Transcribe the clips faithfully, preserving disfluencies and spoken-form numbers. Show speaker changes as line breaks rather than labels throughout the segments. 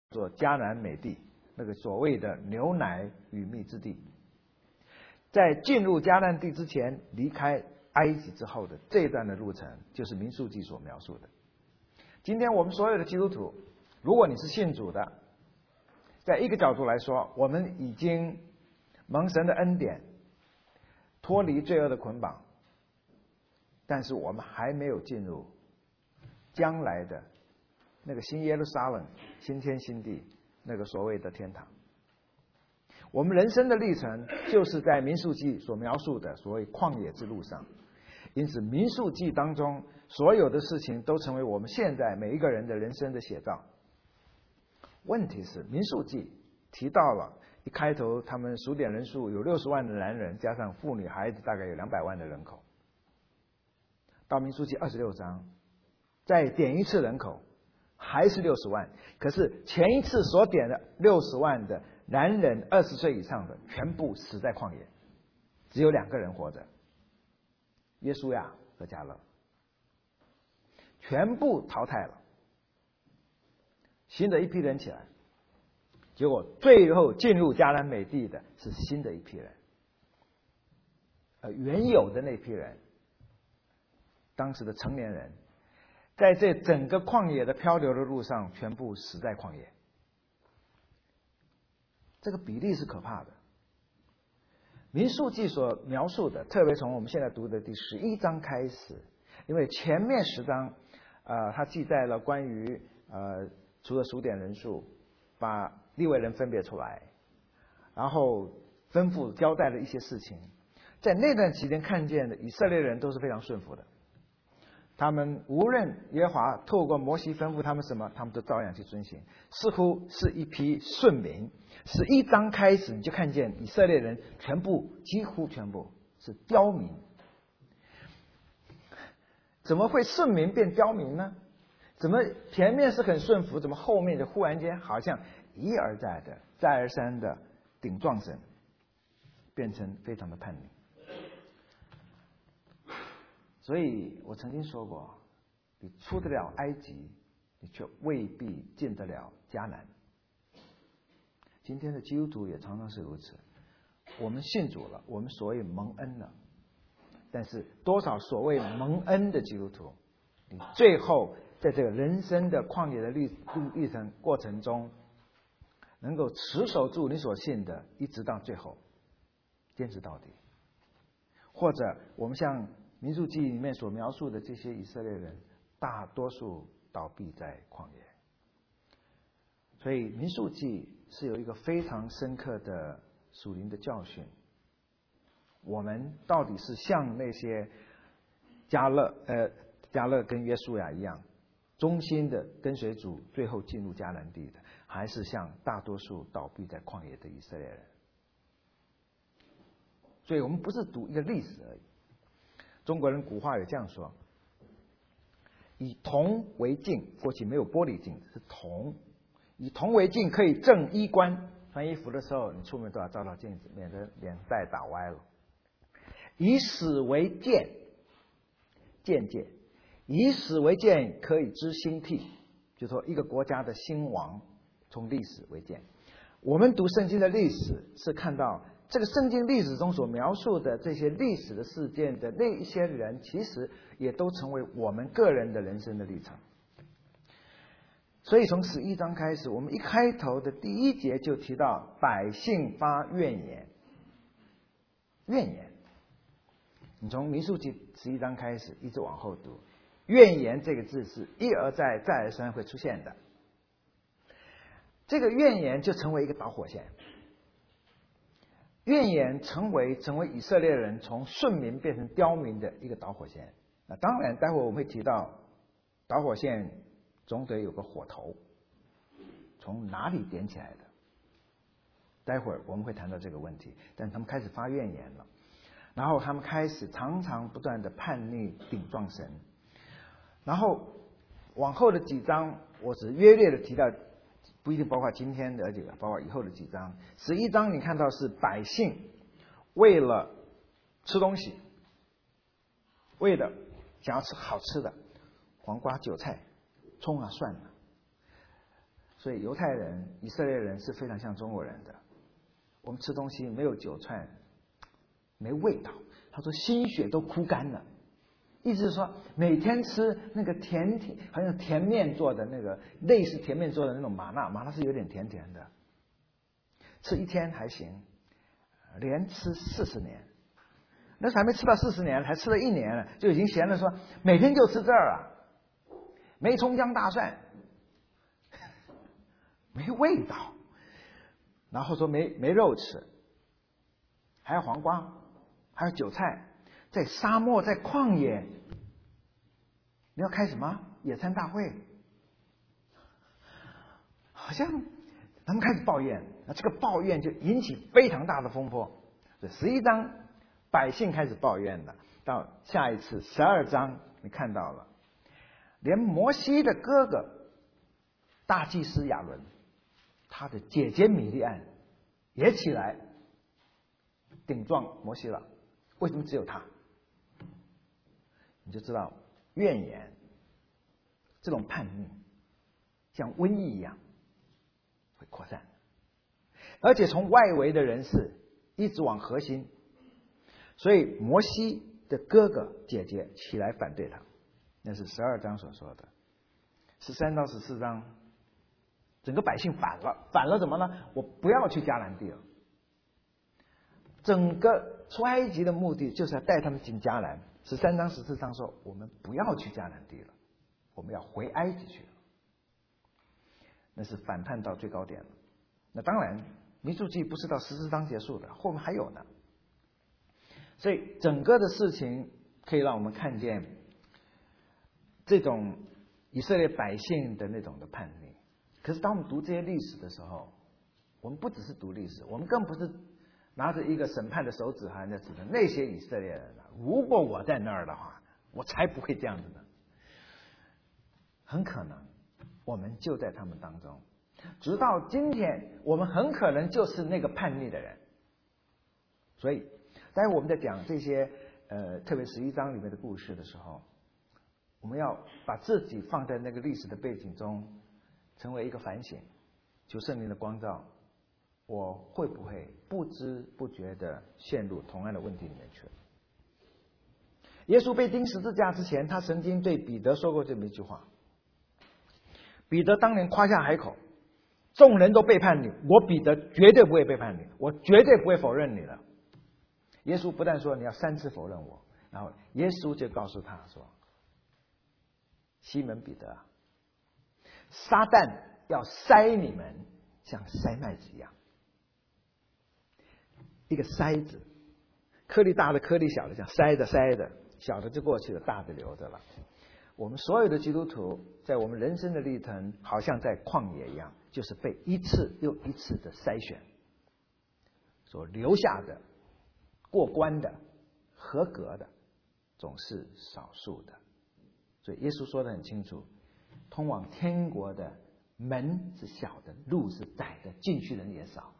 做迦南美地，那个所谓的牛奶与蜜之地。在进入迦南地之前，离开埃及之后的这一段的路程，就是民数记所描述的。今天我们所有的基督徒，如果你是信主的，在一个角度来说，我们已经蒙神的恩典，脱离罪恶的捆绑，但是我们还没有进入将来的那个新耶路撒冷、新天新地，那个所谓的天堂。我们人生的历程就是在民数记所描述的所谓旷野之路上，因此民数记当中所有的事情都成为我们现在每一个人的人生的写照。问题是民数记提到了一开头他们数点人数有六十万的男人，加上妇女孩子大概有两百万的人口。到民数记二十六章再点一次人口还是六十万，可是前一次所点的六十万的男人二十岁以上的全部死在旷野，只有两个人活着，约书亚和迦勒，全部淘汰了，新的一批人起来，结果最后进入迦南美地的是新的一批人，呃，原有的那批人，当时的成年人，在这整个旷野的漂流的路上，全部死在旷野。这个比例是可怕的。民数记所描述的，特别从我们现在读的第十一章开始，因为前面十章，呃，它记载了关于呃，除了数点人数，把利未人分别出来，然后吩咐交代了一些事情。在那段期间看见的以色列人都是非常顺服的，他们无论耶和华透过摩西吩咐他们什么，他们都照样去遵行，似乎是一批顺民。十一章开始，你就看见以色列人全部几乎全部是刁民。怎么会顺民变刁民呢？怎么前面是很顺服，怎么后面就忽然间好像一而再的再而三的顶撞神，变成非常的叛逆。所以我曾经说过，你出得了埃及，你却未必进得了迦南。今天的基督徒也常常是如此，我们信主了，我们所谓蒙恩了，但是多少所谓蒙恩的基督徒，你最后在这个人生的旷野的历历程过程中，能够持守住你所信的，一直到最后，坚持到底。或者我们像民数记里面所描述的这些以色列人，大多数倒闭在旷野。所以民数记是有一个非常深刻的属灵的教训。我们到底是像那些迦勒呃迦勒跟约书亚一样，忠心的跟随主，最后进入迦南地的，还是像大多数倒闭在旷野的以色列人？所以我们不是读一个历史而已。中国人古话有这样说：以铜为镜，过去没有玻璃镜，是铜。以铜为镜可以正衣冠，穿衣服的时候你出门都要照照镜子，免得脸带打歪了。以史为鉴，鉴戒，以史为鉴可以知兴替，就说一个国家的兴亡从历史为鉴。我们读圣经的历史是看到这个圣经历史中所描述的这些历史的事件的那一些人，其实也都成为我们个人的人生的历程。所以从十一章开始，我们一开头的第一节就提到百姓发怨言。怨言，你从民数记十一章开始一直往后读，怨言这个字是一而再再而三会出现的。这个怨言就成为一个导火线，怨言成为成为以色列人从顺民变成刁民的一个导火线。那当然待会我们会提到导火线总得有个火头，从哪里点起来的？待会儿我们会谈到这个问题。但他们开始发怨言了，然后他们开始常常不断的叛逆顶撞神。然后往后的几章，我只约略的提到，不一定包括今天的，而且包括以后的几章。十一章你看到是百姓为了吃东西，为了想要吃好吃的黄瓜、韭菜、葱啊、蒜啊， 所以犹太人、以色列人是非常像中国人的。我们吃东西没有韭菜，没味道。他说心血都枯干了，意思是说每天吃那个甜甜，好像甜面做的那个类似甜面做的那种麻辣，麻辣是有点甜甜的，吃一天还行，连吃四十年。那时候还没吃到四十年，才吃了一年了，就已经嫌了说每天就吃这儿啊，没葱姜大蒜，没味道，然后说没没肉吃，还有黄瓜，还有韭菜，在沙漠在旷野，你要开什么野餐大会？好像他们开始抱怨，那这个抱怨就引起非常大的风波。这十一章百姓开始抱怨了，到下一次十二章你看到了，连摩西的哥哥大祭司亚伦，他的姐姐米利暗也起来顶撞摩西了。为什么只有他？你就知道怨言这种叛逆像瘟疫一样会扩散，而且从外围的人士一直往核心，所以摩西的哥哥姐姐起来反对他，那是十二章所说的。十三到十四章整个百姓反了，反了怎么呢？我不要去迦南地了。整个出埃及的目的就是要带他们进迦南。十三章十四章说我们不要去迦南地了，我们要回埃及去了。那是反叛到最高点了。那当然民数记不是到十四章结束的，后面还有呢。所以整个的事情可以让我们看见这种以色列百姓的那种的叛逆。可是当我们读这些历史的时候，我们不只是读历史，我们更不是拿着一个审判的手指还在指着那些以色列人啊，如果我在那儿的话，我才不会这样子呢。很可能我们就在他们当中，直到今天我们很可能就是那个叛逆的人。所以待会我们在讲这些呃，特别十一章里面的故事的时候，我们要把自己放在那个历史的背景中，成为一个反省，求圣灵的光照，我会不会不知不觉的陷入同样的问题里面去了？耶稣被钉十字架之前，他曾经对彼得说过这么一句话。彼得当年夸下海口，众人都背叛你，我彼得绝对不会背叛你，我绝对不会否认你的。耶稣不但说你要三次否认我，然后耶稣就告诉他说，西门彼得，撒旦要筛你们像筛麦子一样。一个筛子，颗粒大的颗粒小的，这样筛的筛的，小的就过去了，大的留着了。我们所有的基督徒在我们人生的历程好像在旷野一样，就是被一次又一次的筛选所留下的，过关的、合格的总是少数的。所以耶稣说得很清楚，通往天国的门是小的，路是窄的，进去人也少。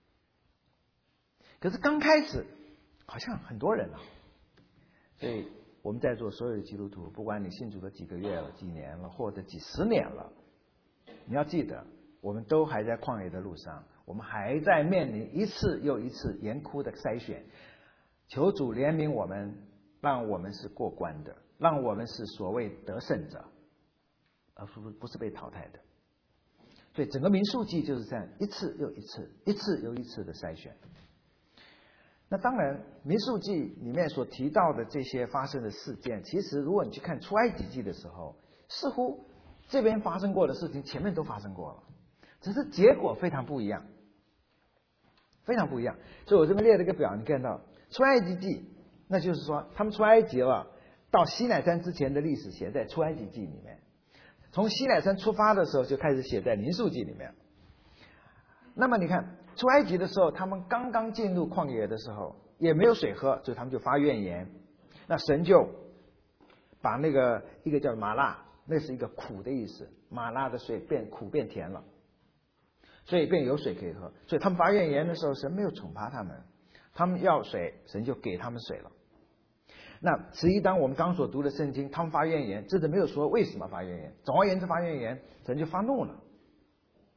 可是刚开始好像很多人啊，所以我们在座所有的基督徒，不管你信主了几个月了、几年了，或者几十年了，你要记得，我们都还在旷野的路上，我们还在面临一次又一次严酷的筛选。求主怜悯我们，让我们是过关的，让我们是所谓得胜者，而不不是被淘汰的。所以整个民数记就是这样一次又一次、一次又一次的筛选。那当然，民数记里面所提到的这些发生的事件，其实如果你去看出埃及记的时候，似乎这边发生过的事情前面都发生过了，只是结果非常不一样，非常不一样。所以我这边列了一个表，你看到出埃及记，那就是说他们出埃及了，到西乃山之前的历史写在出埃及记里面，从西乃山出发的时候就开始写在民数记里面。那么你看出埃及的时候，他们刚刚进入旷野的时候也没有水喝，所以他们就发怨言。那神就把那个一个叫麻辣，那是一个苦的意思，麻辣的水变苦变甜了，所以变有水可以喝。所以他们发怨言的时候，神没有惩罚他们，他们要水，神就给他们水了。那十一章我们刚所读的圣经，他们发怨言，这是没有说为什么发怨言，总而言之发怨言，神就发怒了。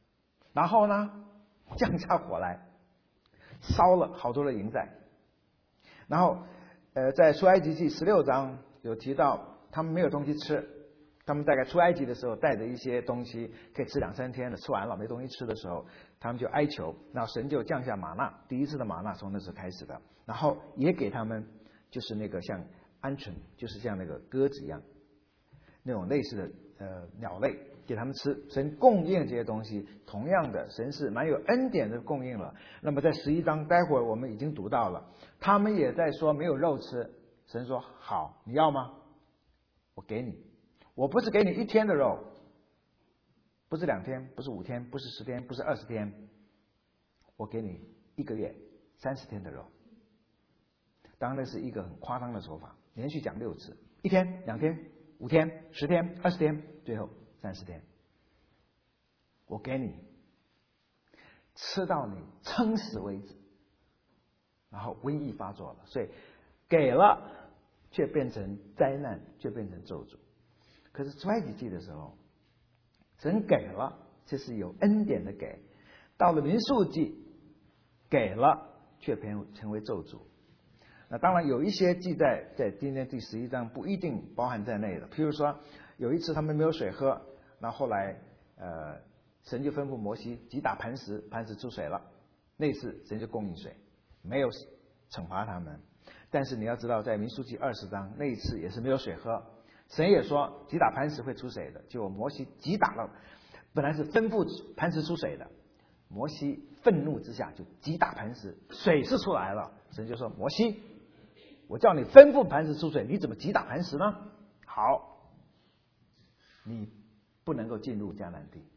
然后呢降下火来，烧了好多的营寨。然后呃，在出埃及记十六章有提到，他们没有东西吃，他们大概出埃及的时候带着一些东西，可以吃两三天的，吃完了没东西吃的时候，他们就哀求，然后神就降下玛纳，第一次的玛纳从那时开始的，然后也给他们就是那个像鹌鹑，就是像那个鸽子一样，那种类似的呃鸟类给他们吃，神供应这些东西。同样的，神是蛮有恩典的供应了。那么在十一章，待会儿我们已经读到了，他们也在说没有肉吃，神说好，你要吗？我给你，我不是给你一天的肉，不是两天，不是五天，不是十天，不是二十天，我给你一个月三十天的肉。当然那是一个很夸张的说法，连续讲六次，一天、两天、五天、十天、二十天，最后三十天，我给你吃到你撑死为止。然后瘟疫发作了，所以给了却变成灾难，却变成咒诅。可是出埃及记的时候，神给了，这是有恩典的给；到了民数记，给了却变成为咒诅。那当然有一些记载在今天第十一章不一定包含在内的，譬如说有一次他们没有水喝，那后来呃神就吩咐摩西击打磐石，磐石出水了，那次神就供应水，没有惩罚他们。但是你要知道，在民数记二十章那一次也是没有水喝，神也说击打磐石会出水的，结果摩西击打了，本来是吩咐磐石出水的，摩西愤怒之下就击打磐石，水是出来了，神就说摩西，我叫你吩咐磐石出水，你怎么击打磐石呢？好，你不能够进入迦南地。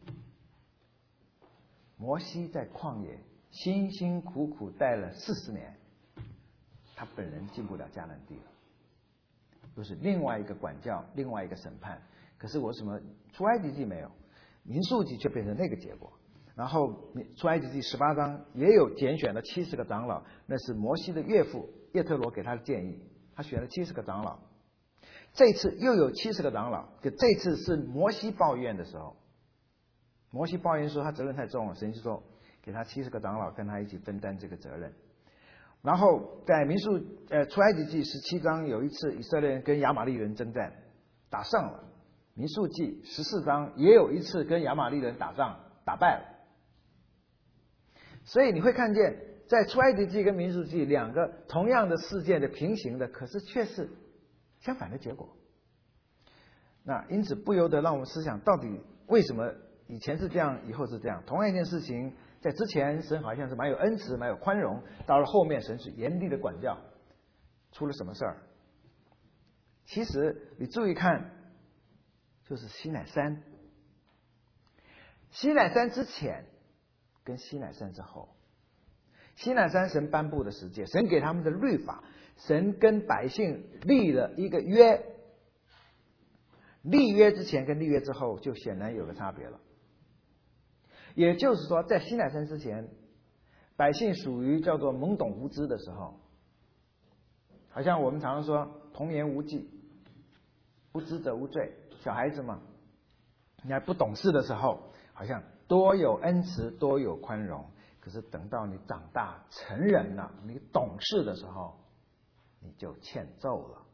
摩西在旷野辛辛苦苦待了四十年，他本人进不了迦南地了，又是另外一个管教，另外一个审判。可是我什么出埃及记没有，民数记却变成那个结果。然后出埃及记十八章也有拣选了七十个长老，那是摩西的岳父叶特罗给他的建议，他选了七十个长老。这次又有七十个长老，就这次是摩西抱怨的时候，摩西抱怨说他责任太重了，神就说给他七十个长老跟他一起分担这个责任。然后在民数呃出埃及记十七章有一次以色列人跟亚玛力人征战，打胜了。民数记十四章也有一次跟亚玛力人打仗，打败了。所以你会看见在出埃及记跟民数记两个同样的事件的平行的，可是却是相反的结果。那因此不由得让我们思想，到底为什么以前是这样，以后是这样？同样一件事情，在之前神好像是蛮有恩慈，蛮有宽容，到了后面神是严厉的管教，出了什么事儿？其实你注意看，就是西乃山。西乃山之前跟西乃山之后，西乃山神颁布的十诫，神给他们的律法，神跟百姓立了一个约。立约之前跟立约之后就显然有个差别了。也就是说，在西乃山之前，百姓属于叫做懵懂无知的时候，好像我们常常说童言无忌，不知者无罪，小孩子嘛，你还不懂事的时候，好像多有恩慈，多有宽容。可是等到你长大成人了，你懂事的时候，你就欠揍了。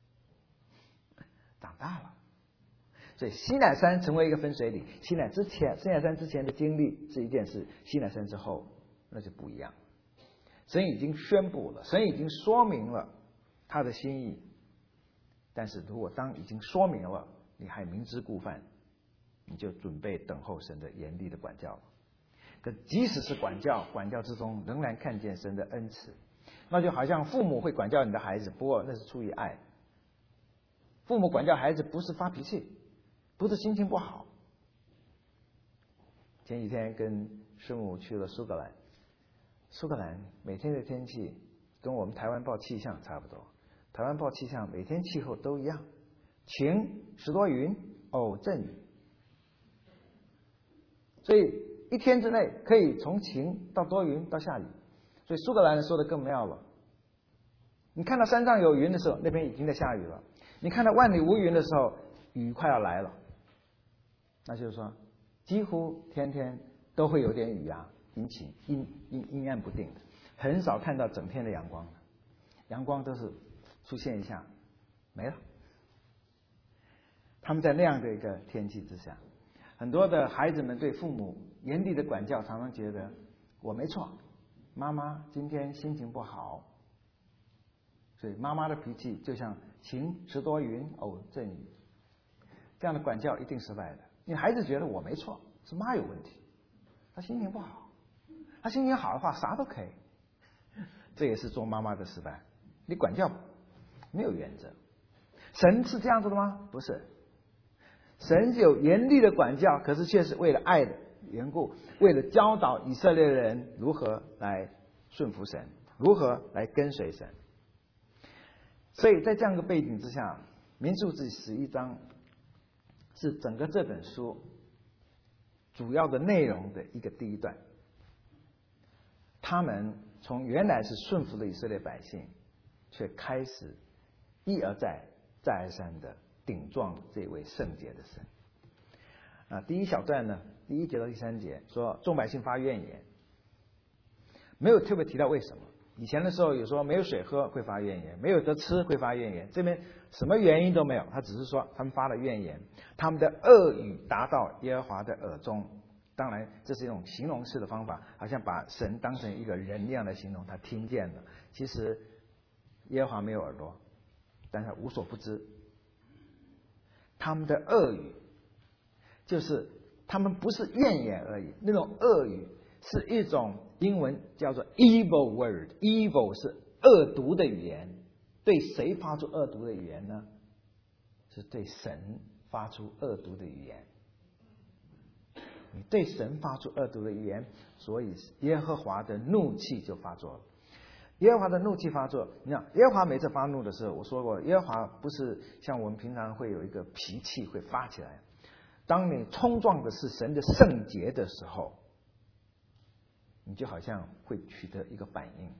长大了。所以西乃山成为一个分水岭，西乃之前，西乃山之前的经历是一件事，西乃山之后那就不一样。神已经宣布了，神已经说明了他的心意，但是如果当已经说明了，你还明知故犯，你就准备等候神的严厉的管教了。可即使是管教，管教之中仍然看见神的恩慈，那就好像父母会管教你的孩子，不过那是出于爱。父母管教孩子不是发脾气，不是心情不好。前几天跟师母去了苏格兰，苏格兰每天的天气跟我们台湾报气象差不多，台湾报气象每天气候都一样，晴时多云，偶阵雨，所以一天之内可以从晴到多云到下雨。所以苏格兰人说的更妙了，你看到山上有云的时候，那边已经在下雨了；你看到万里无云的时候，雨快要来了。那就是说几乎天天都会有点雨啊，阴晴阴阴阴暗不定的，很少看到整天的阳光的，阳光都是出现一下没了。他们在那样的一个天气之下，很多的孩子们对父母严厉的管教，常常觉得我没错，妈妈今天心情不好，所以妈妈的脾气就像晴时多云，偶阵雨，这样的管教一定失败的。因为孩子觉得我没错，是妈有问题，他心情不好，他心情好的话啥都可以，这也是做妈妈的失败。你管教没有原则，神是这样子的吗？不是，神有严厉的管教，可是却是为了爱的缘故，为了教导以色列人如何来顺服神，如何来跟随神。所以在这样的背景之下，民数记十一章是整个这本书主要的内容的一个第一段。他们从原来是顺服的以色列百姓，却开始一而再再而三的顶撞这位圣洁的神。啊，第一小段呢，第一节到第三节说众百姓发怨言，没有特别提到为什么。以前的时候有说没有水喝会发怨言，没有得吃会发怨言，这边什么原因都没有，他只是说他们发了怨言，他们的恶语达到耶和华的耳中。当然这是一种形容式的方法，好像把神当成一个人一样的形容，他听见了。其实耶和华没有耳朵，但他无所不知。他们的恶语就是他们不是怨言而已，那种恶语是一种英文叫做 evil word， evil 是恶毒的语言。对谁发出恶毒的语言呢？是对神发出恶毒的语言。你对神发出恶毒的语言，所以耶和华的怒气就发作了。耶和华的怒气发作，你看耶和华每次发怒的时候，我说过，耶和华不是像我们平常会有一个脾气会发起来。当你冲撞的是神的圣洁的时候，你就好像会取得一个反应。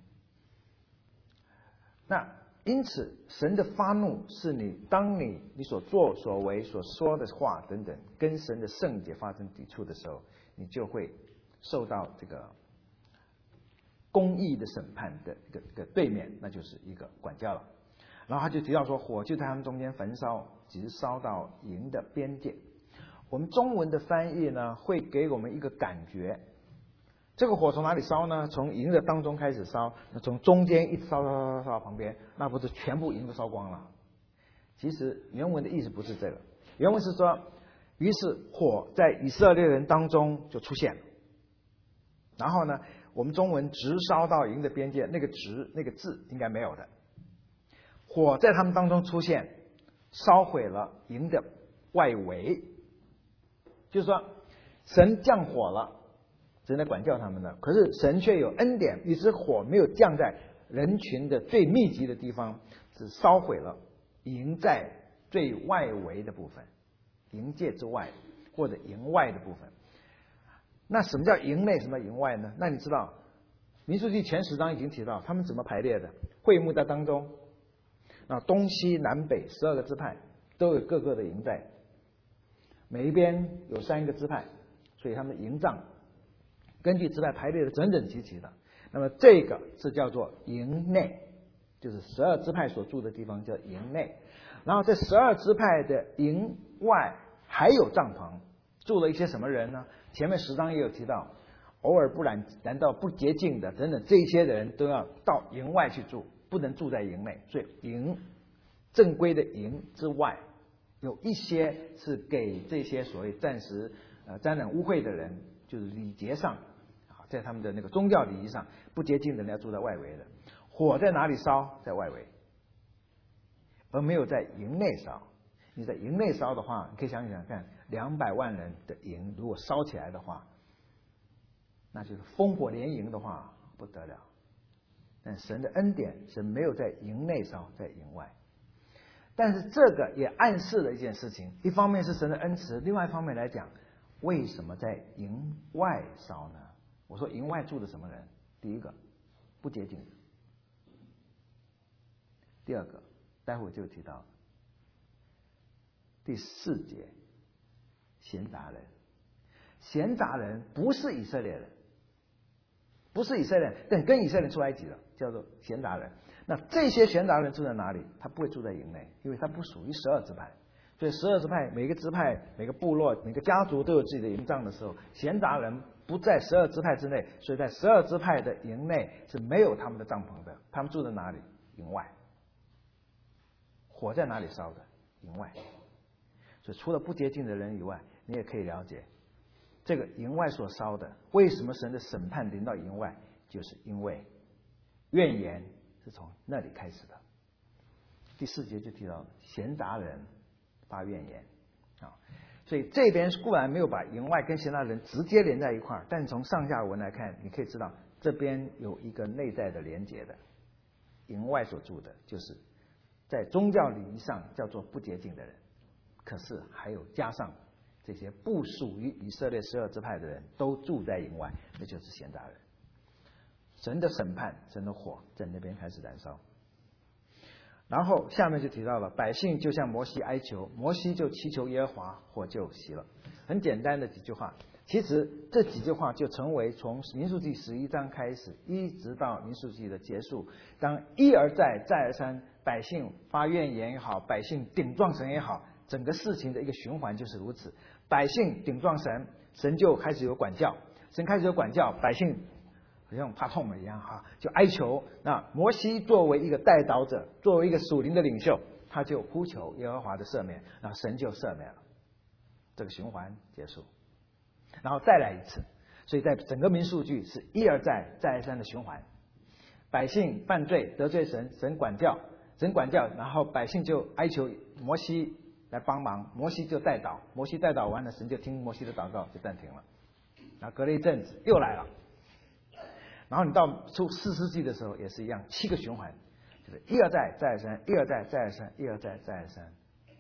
那因此神的发怒是你当你你所作所为所说的话等等跟神的圣洁发生抵触的时候，你就会受到这个公义的审判的一个一个对面，那就是一个管教了。然后他就提到说，火就在他们中间焚烧，直烧到营的边界。我们中文的翻译呢，会给我们一个感觉，这个火从哪里烧呢？从营的当中开始烧，从中间一直烧烧烧烧到旁边，那不是全部营都烧光了？其实原文的意思不是这个，原文是说，于是火在以色列人当中就出现了。然后呢，我们中文直烧到营的边界，那个直那个字应该没有的。火在他们当中出现，烧毁了营的外围，就是说神降火了，神来管教他们的，可是神却有恩典，于是火没有降在人群的最密集的地方，只烧毁了营在最外围的部分，营界之外或者营外的部分。那什么叫营内，什么营外呢？那你知道民数记前十章已经提到他们怎么排列的，会幕在当中，那东西南北十二个支派都有各个的营寨，每一边有三个支派，所以他们的营帐根据支派排列的整整齐齐的。那么这个是叫做营内，就是十二支派所住的地方叫营内。然后这十二支派的营外还有帐篷，住了一些什么人呢？前面十章也有提到，偶尔不然难道不洁净的等等，这些人都要到营外去住，不能住在营内。所以营正规的营之外，有一些是给这些所谓暂时呃沾染污秽的人，就是礼节上啊，在他们的那个宗教礼仪上不洁净的人要住在外围的。火在哪里烧？在外围，而没有在营内烧。你在营内烧的话，你可以想想看，两百万人的营如果烧起来的话，那就是烽火连营的话不得了。但神的恩典，神没有在营内烧，在营外。但是这个也暗示了一件事情，一方面是神的恩慈，另外一方面来讲，为什么在营外烧呢？我说营外住的什么人？第一个不洁净，第二个待会就提到第四节闲杂人。 闲杂人不是以色列人，不是以色列人，但跟以色列人出埃及了，叫做闲杂人。那这些闲杂人住在哪里？他不会住在营内，因为他不属于十二支派。所以十二支派每个支派、每个部落、每个家族都有自己的营帐的时候，闲杂人不在十二支派之内，所以在十二支派的营内是没有他们的帐篷的。他们住在哪里？营外。火在哪里烧的？营外。所以除了不洁净的人以外，你也可以了解，这个营外所烧的，为什么神的审判临到营外，就是因为怨言是从那里开始的。第四节就提到闲杂人发怨言啊，所以这边固然没有把营外跟闲杂人直接连在一块儿，但从上下文来看，你可以知道这边有一个内在的连结的。营外所住的就是在宗教礼仪上叫做不洁净的人，可是还有加上这些不属于以色列十二支派的人都住在营外，那就是闲杂人。神的审判，神的火在那边开始燃烧。然后下面就提到了，百姓就向摩西哀求，摩西就祈求耶和华，火就熄了。很简单的几句话，其实这几句话就成为从民数记十一章开始，一直到民数记的结束，当一而再再而三百姓发怨言也好，百姓顶撞神也好，整个事情的一个循环就是如此。百姓顶撞神，神就开始有管教，神开始有管教，百姓好像怕痛了一样哈，就哀求。那摩西作为一个代祷者，作为一个属灵的领袖，他就呼求耶和华的赦免，那神就赦免了，这个循环结束，然后再来一次。所以在整个民数记是一而再再而三的循环，百姓犯罪得罪神，神管教，神管教，然后百姓就哀求摩西来帮忙，摩西就代祷，摩西代祷完了，神就听摩西的祷告，就暂停了。然后隔了一阵子又来了，然后你到出四世纪的时候也是一样，七个循环，就是一而再再而三，一而再再而三，一而再再而三。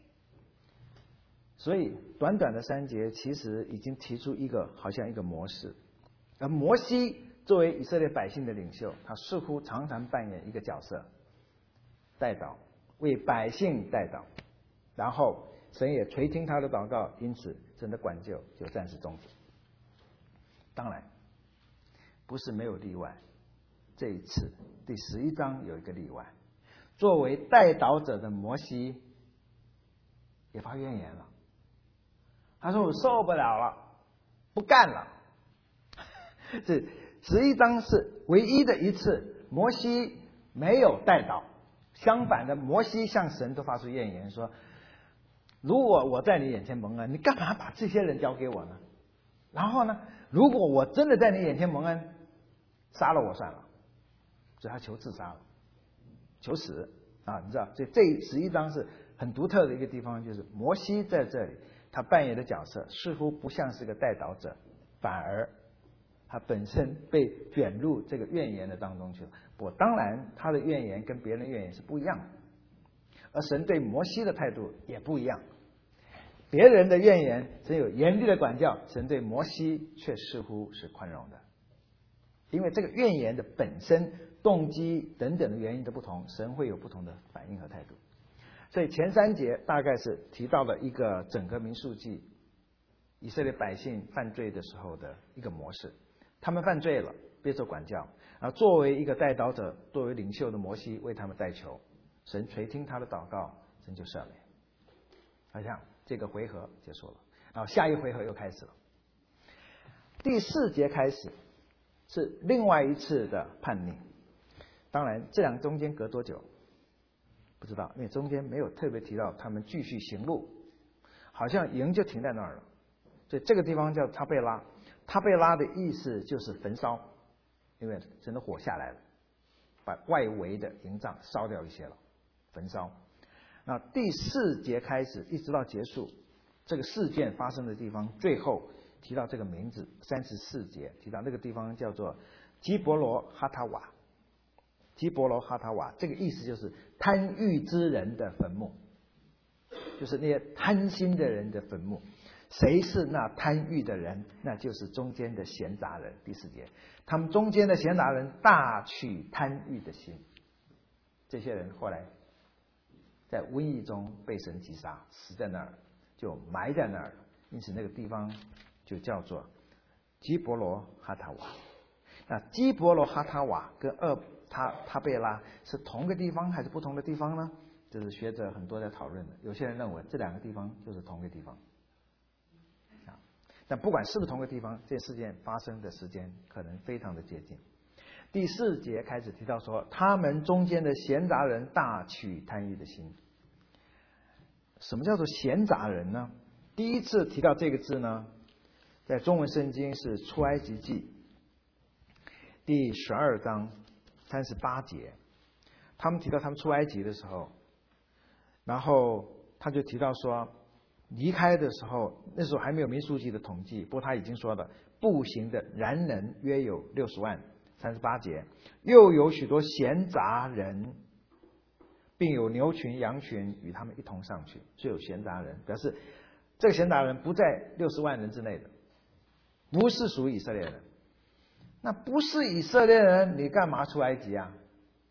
所以短短的三节其实已经提出一个好像一个模式。而摩西作为以色列百姓的领袖，他似乎常常扮演一个角色，代祷，为百姓代祷，然后神也垂听他的祷告，因此神的管教就暂时终止。当然不是没有例外，这一次第十一章有一个例外，作为代祷者的摩西也发怨言了，他说我受不了了，不干了。这十一章是唯一的一次摩西没有代祷，相反的，摩西向神都发出怨言说，如果我在你眼前蒙恩，你干嘛把这些人交给我呢？然后呢，如果我真的在你眼前蒙恩，杀了我算了。所以他求自杀了，求死啊！你知道，所以这十一章是很独特的一个地方，就是摩西在这里他扮演的角色似乎不像是个代祷者，反而他本身被卷入这个怨言的当中去了。不过当然他的怨言跟别人的怨言是不一样的，而神对摩西的态度也不一样。别人的怨言神有严厉的管教，神对摩西却似乎是宽容的，因为这个怨言的本身动机等等的原因的不同，神会有不同的反应和态度。所以前三节大概是提到了一个整个民数记以色列百姓犯罪的时候的一个模式，他们犯罪了接受管教，然后作为一个代祷者，作为领袖的摩西为他们代求，神垂听他的祷告，神就赦免。好像这个回合结束了，然后下一回合又开始了。第四节开始是另外一次的叛逆，当然这两个中间隔多久不知道，因为中间没有特别提到他们继续行路，好像营就停在那儿了。所以这个地方叫他贝拉，他贝拉的意思就是焚烧，因为神的火下来了，把外围的营帐烧掉一些了，焚烧。那第四节开始一直到结束，这个事件发生的地方，最后提到这个名字，三十四节提到那个地方叫做基伯罗哈塔瓦。基伯罗哈塔瓦这个意思就是贪欲之人的坟墓，就是那些贪心的人的坟墓。谁是那贪欲的人？那就是中间的闲杂人。第四节，他们中间的闲杂人大取贪欲的心，这些人后来在瘟疫中被神击杀，死在那儿，就埋在那儿，因此那个地方就叫做基伯罗哈塔瓦。那基伯罗哈塔瓦跟厄他他贝拉是同个地方还是不同的地方呢？这是学者很多在讨论的。有些人认为这两个地方就是同个地方，啊，但不管是不是同个地方，这事件发生的时间可能非常的接近。第四节开始提到说，他们中间的闲杂人大取贪欲的心。什么叫做闲杂人呢？第一次提到这个字呢，在中文圣经是出埃及记第十二章三十八节。他们提到他们出埃及的时候，然后他就提到说，离开的时候，那时候还没有民数记的统计，不过他已经说了，步行的然人约有六十万。三十八节，又有许多闲杂人，并有牛群羊群与他们一同上去，就有闲杂人，表示这个闲杂人不在六十万人之内的，不是属于以色列人。那不是以色列人，你干嘛出埃及啊？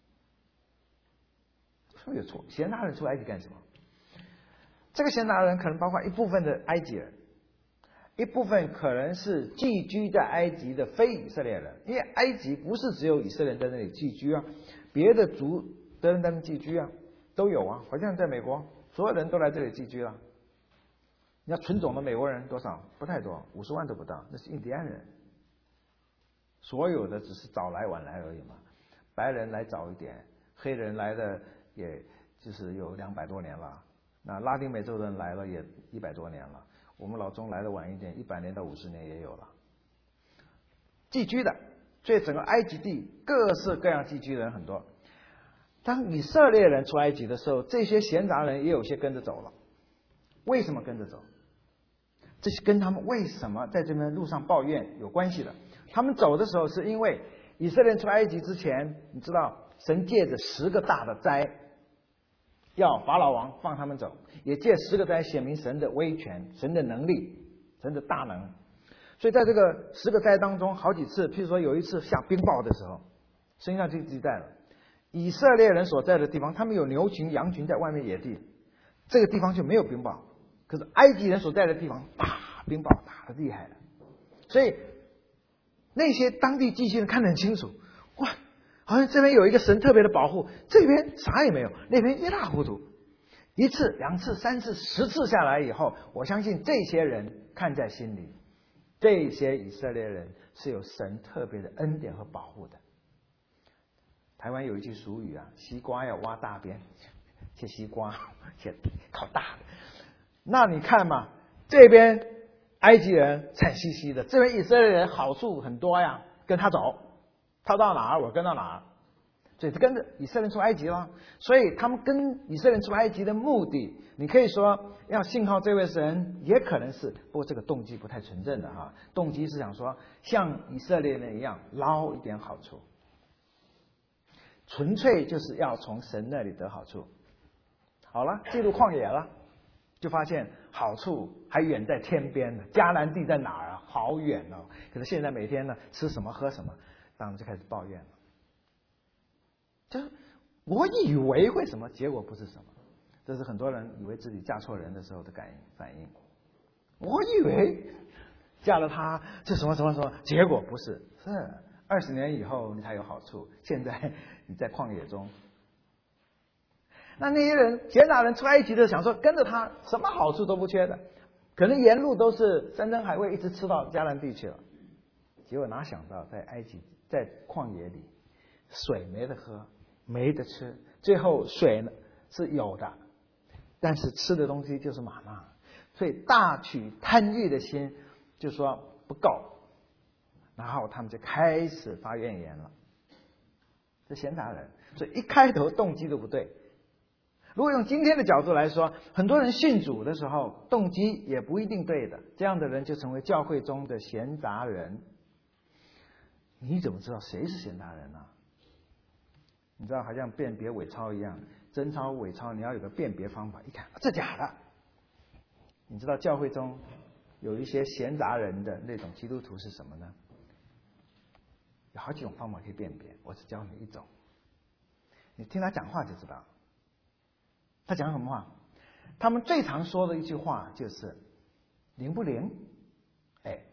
说有错，闲杂人出埃及干什么？这个闲杂人可能包括一部分的埃及人，一部分可能是寄居在埃及的非以色列人，因为埃及不是只有以色列人在那里寄居啊，别的族的人在那里寄居啊，都有啊。好像在美国，所有人都来这里寄居了。你要纯种的美国人多少？不太多，五十万都不到，那是印第安人。所有的只是早来晚来而已嘛，白人来早一点，黑人来的也就是有两百多年了，那拉丁美洲人来了也一百多年了。我们老中来的晚一点，一百年到五十年也有了。寄居的，所以整个埃及地各式各样寄居的人很多。当以色列人出埃及的时候，这些闲杂人也有些跟着走了。为什么跟着走？这是跟他们为什么在这边路上抱怨有关系的。他们走的时候是因为以色列人出埃及之前，你知道神借着十个大的灾要法老王放他们走，也借十个灾显明神的威权、神的能力、神的大能。所以在这个十个灾当中，好几次，譬如说有一次下冰雹的时候，圣经上就记载了以色列人所在的地方，他们有牛群、羊群在外面野地，这个地方就没有冰雹。可是埃及人所在的地方，啪，冰雹打得厉害了。所以那些当地寄居人看得很清楚，哇，好像这边有一个神特别的保护，这边啥也没有，那边一塌糊涂。一次、两次、三次、十次下来以后，我相信这些人看在心里，这些以色列人是有神特别的恩典和保护的。台湾有一句俗语啊，西瓜要挖大边，切西瓜，切烤大的。那你看嘛，这边埃及人惨兮兮的，这边以色列人好处很多呀，跟他走，他到哪儿我跟到哪儿，所以跟着以色列人出埃及了。所以他们跟以色列人出埃及的目的，你可以说要信靠这位神，也可能是，不过这个动机不太纯正的哈，动机是想说像以色列人一样捞一点好处，纯粹就是要从神那里得好处。好了，进入旷野了，就发现好处还远在天边呢，迦南地在哪儿啊？好远哦！可是现在每天呢，吃什么喝什么，当然就开始抱怨了。就是我以为会什么，结果不是什么，这是很多人以为自己嫁错人的时候的感反应。我以为嫁了他是什么什么什么，结果不是，是二十年以后你才有好处，现在你在旷野中。那那些人闲杂人出埃及的想说跟着他什么好处都不缺的，可能沿路都是山珍海味，一直吃到迦南地去了。结果哪想到在埃及在旷野里，水没得喝，没得吃，最后水呢是有的，但是吃的东西就是玛纳，所以大取贪欲的心就说不够，然后他们就开始发怨言了。这闲杂人，所以一开头动机都不对。如果用今天的角度来说，很多人信主的时候动机也不一定对的，这样的人就成为教会中的闲杂人。你怎么知道谁是闲杂人呢？你知道好像辨别伪钞一样，真钞伪钞你要有个辨别方法，一看这假的。你知道教会中有一些闲杂人的那种基督徒是什么呢？有好几种方法可以辨别，我只教你一种，你听他讲话就知道。他讲什么话？他们最常说的一句话就是灵不灵？哎，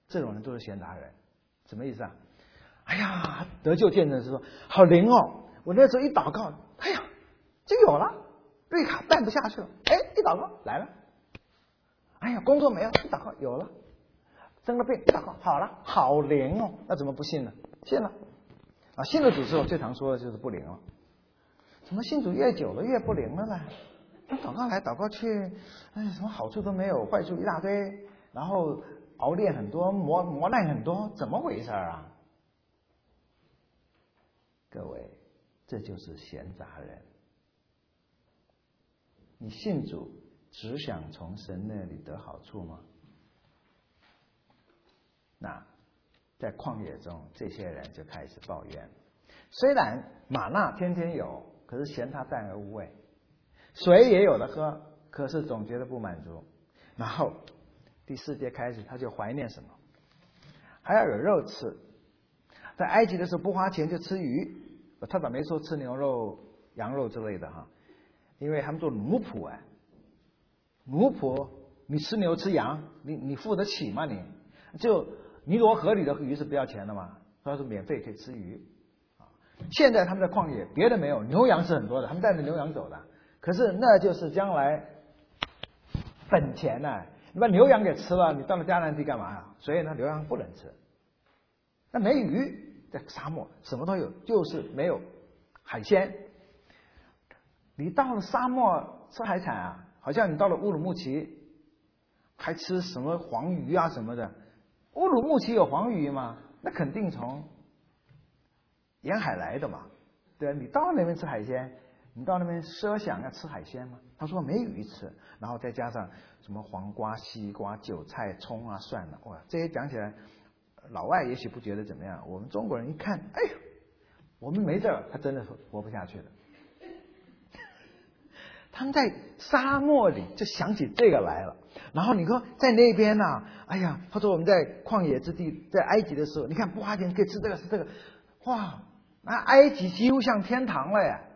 这种人都是闲杂人。什么意思啊？哎呀，得救见证是说好灵哦，我那时候一祷告，哎呀，就有了，绿卡办不下去了，哎，一祷告来了。哎呀，工作没有，一祷告有了。生了病，一祷告好了，好灵哦，那怎么不信呢？信了啊！信了主之后，最常说的就是不灵了。怎么信主越久了越不灵了呢？那祷告来祷告去，哎，什么好处都没有，坏处一大堆，然后熬炼很多，磨磨难很多，怎么回事啊？各位，这就是闲杂人。你信主只想从神那里得好处吗？那在旷野中，这些人就开始抱怨。虽然玛纳天天有，可是嫌它淡而无味；水也有的喝，可是总觉得不满足。然后第四节开始，他就怀念什么？还要有肉吃。在埃及的时候不花钱就吃鱼，他倒没说吃牛肉、羊肉之类的哈，因为他们做奴仆哎，奴仆你吃牛吃羊，你你付得起吗你？就尼罗河里的鱼是不要钱的嘛，他是免费可以吃鱼。现在他们在旷野，别的没有，牛羊是很多的，他们带着牛羊走的。可是那就是将来本钱呢、啊，你把牛羊给吃了，你到了迦南地干嘛呀？所以呢，牛羊不能吃。那没鱼，在沙漠什么都有，就是没有海鲜。你到了沙漠吃海产啊，好像你到了乌鲁木齐还吃什么黄鱼啊什么的。乌鲁木齐有黄鱼吗？那肯定从沿海来的嘛，对吧？你到那边吃海鲜，你到那边奢想要吃海鲜吗？他说没鱼吃，然后再加上什么黄瓜、西瓜、韭菜、葱啊、蒜啊，哇，这些讲起来，老外也许不觉得怎么样，我们中国人一看，哎呦，我们没这个，他真的是活不下去了。他们在沙漠里就想起这个来了，然后你说在那边呢、啊，哎呀，他说我们在旷野之地，在埃及的时候，你看不花钱可以吃这个吃这个，哇，那埃及几乎像天堂了呀。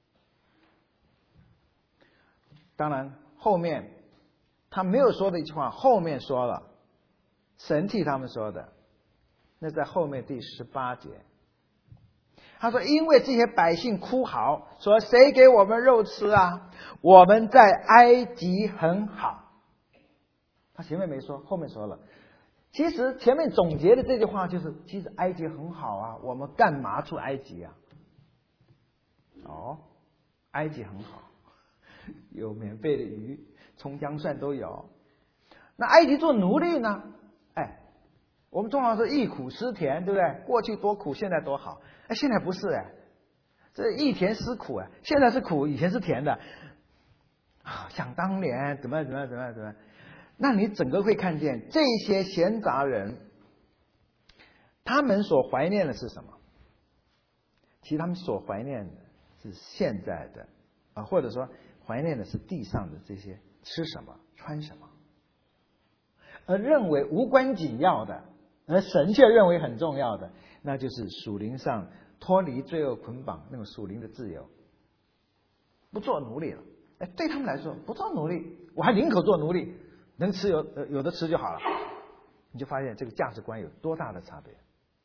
当然后面他没有说的一句话，后面说了，神替他们说的，那在后面第十八节。他说因为这些百姓哭嚎说谁给我们肉吃啊，我们在埃及很好。他前面没说，后面说了。其实前面总结的这句话就是其实埃及很好啊，我们干嘛出埃及啊？哦，埃及很好，有免费的鱼，葱姜蒜都有。那埃及做奴隶呢？哎，我们通常说忆苦思甜，对不对？过去多苦，现在多好。哎，现在不是哎，这忆甜思苦哎，现在是苦，以前是甜的。啊，想当年怎么样怎么样怎么样怎么样？那你整个会看见这些闲杂人，他们所怀念的是什么？其实他们所怀念的是现在的啊，或者说怀念的是地上的这些吃什么穿什么，而认为无关紧要的，而神却认为很重要的，那就是属灵上脱离罪恶捆绑那种属灵的自由，不做奴隶了。哎，对他们来说，不做奴隶，我还宁可做奴隶，能吃有有的吃就好了。你就发现这个价值观有多大的差别。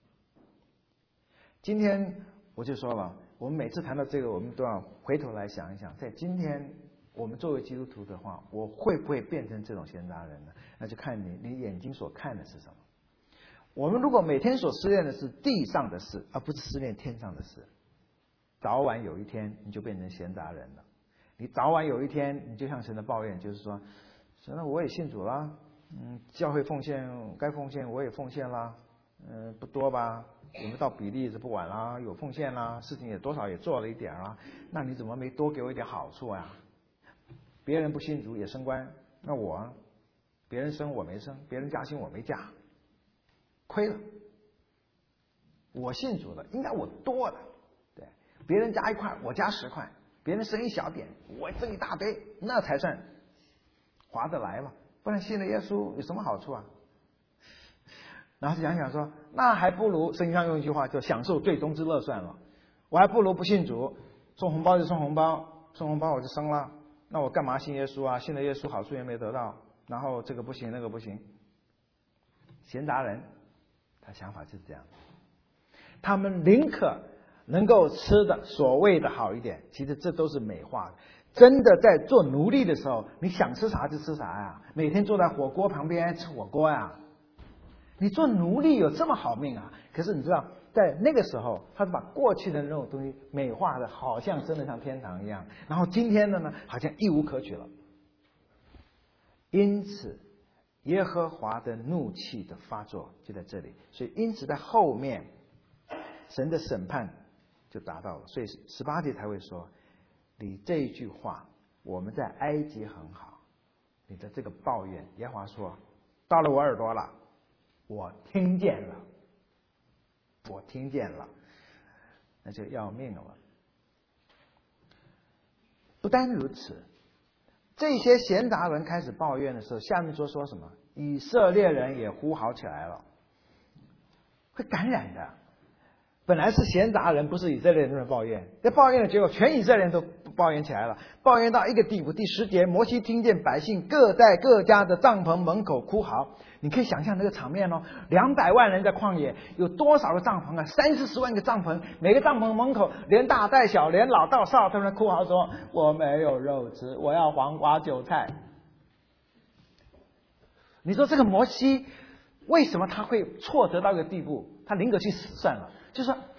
今天我就说了，我们每次谈到这个，我们都要回头来想一想，在今天我们作为基督徒的话，我会不会变成这种闲杂人呢？那就看你你眼睛所看的是什么。我们如果每天所思念的是地上的事，而不是思念天上的事，早晚有一天你就变成闲杂人了。你早晚有一天你就向神的抱怨，就是说神啊，我也信主啦，嗯，教会奉献该奉献我也奉献啦，嗯、呃，不多吧，有没有到比例是不管啦，有奉献啦，事情也多少也做了一点啦，那你怎么没多给我一点好处啊？别人不信主也升官，那我别人升我没升，别人加薪我没加，亏了。我信主了，应该我多了，对，别人加一块我加十块，别人升一小点我挣一大堆，那才算划得来嘛，不然信了耶稣有什么好处啊？然后想想说，那还不如圣经上用一句话叫享受最终之乐算了，我还不如不信主，送红包就送红包，送红包我就生了，那我干嘛信耶稣啊？信了耶稣好处也没得到，然后这个不行那个不行， 闲杂人，他想法就是这样，他们宁可能够吃的所谓的好一点，其实这都是美化的。真的在做奴隶的时候，你想吃啥就吃啥呀，每天坐在火锅旁边吃火锅呀。你做奴隶有这么好命啊？可是你知道，在那个时候，他是把过去的那种东西美化的，好像真的像天堂一样，然后今天的呢，好像一无可取了。因此，耶和华的怒气的发作就在这里，所以因此在后面，神的审判就达到了。所以十八节才会说，你这一句话，我们在埃及很好，你的这个抱怨，耶和华说，到了我耳朵了。我听见了，我听见了，那就要命了。不单如此，这些闲杂人开始抱怨的时候，下面说说什么？以色列人也呼嚎起来了，会感染的。本来是闲杂人，不是以色列人在抱怨，这抱怨的结果，全以色列人都抱怨起来了，抱怨到一个地步。第十节，摩西听见百姓各在各家的帐篷门口哭嚎，你可以想象那个场面哦，两百万人在旷野，有多少个帐篷啊？三四十万个帐篷，每个帐篷门口连大带小，连老到少，他们哭嚎说：“我没有肉吃，我要黄瓜韭菜。”你说这个摩西为什么他会挫折到一个地步？他宁可去死算了。就是说，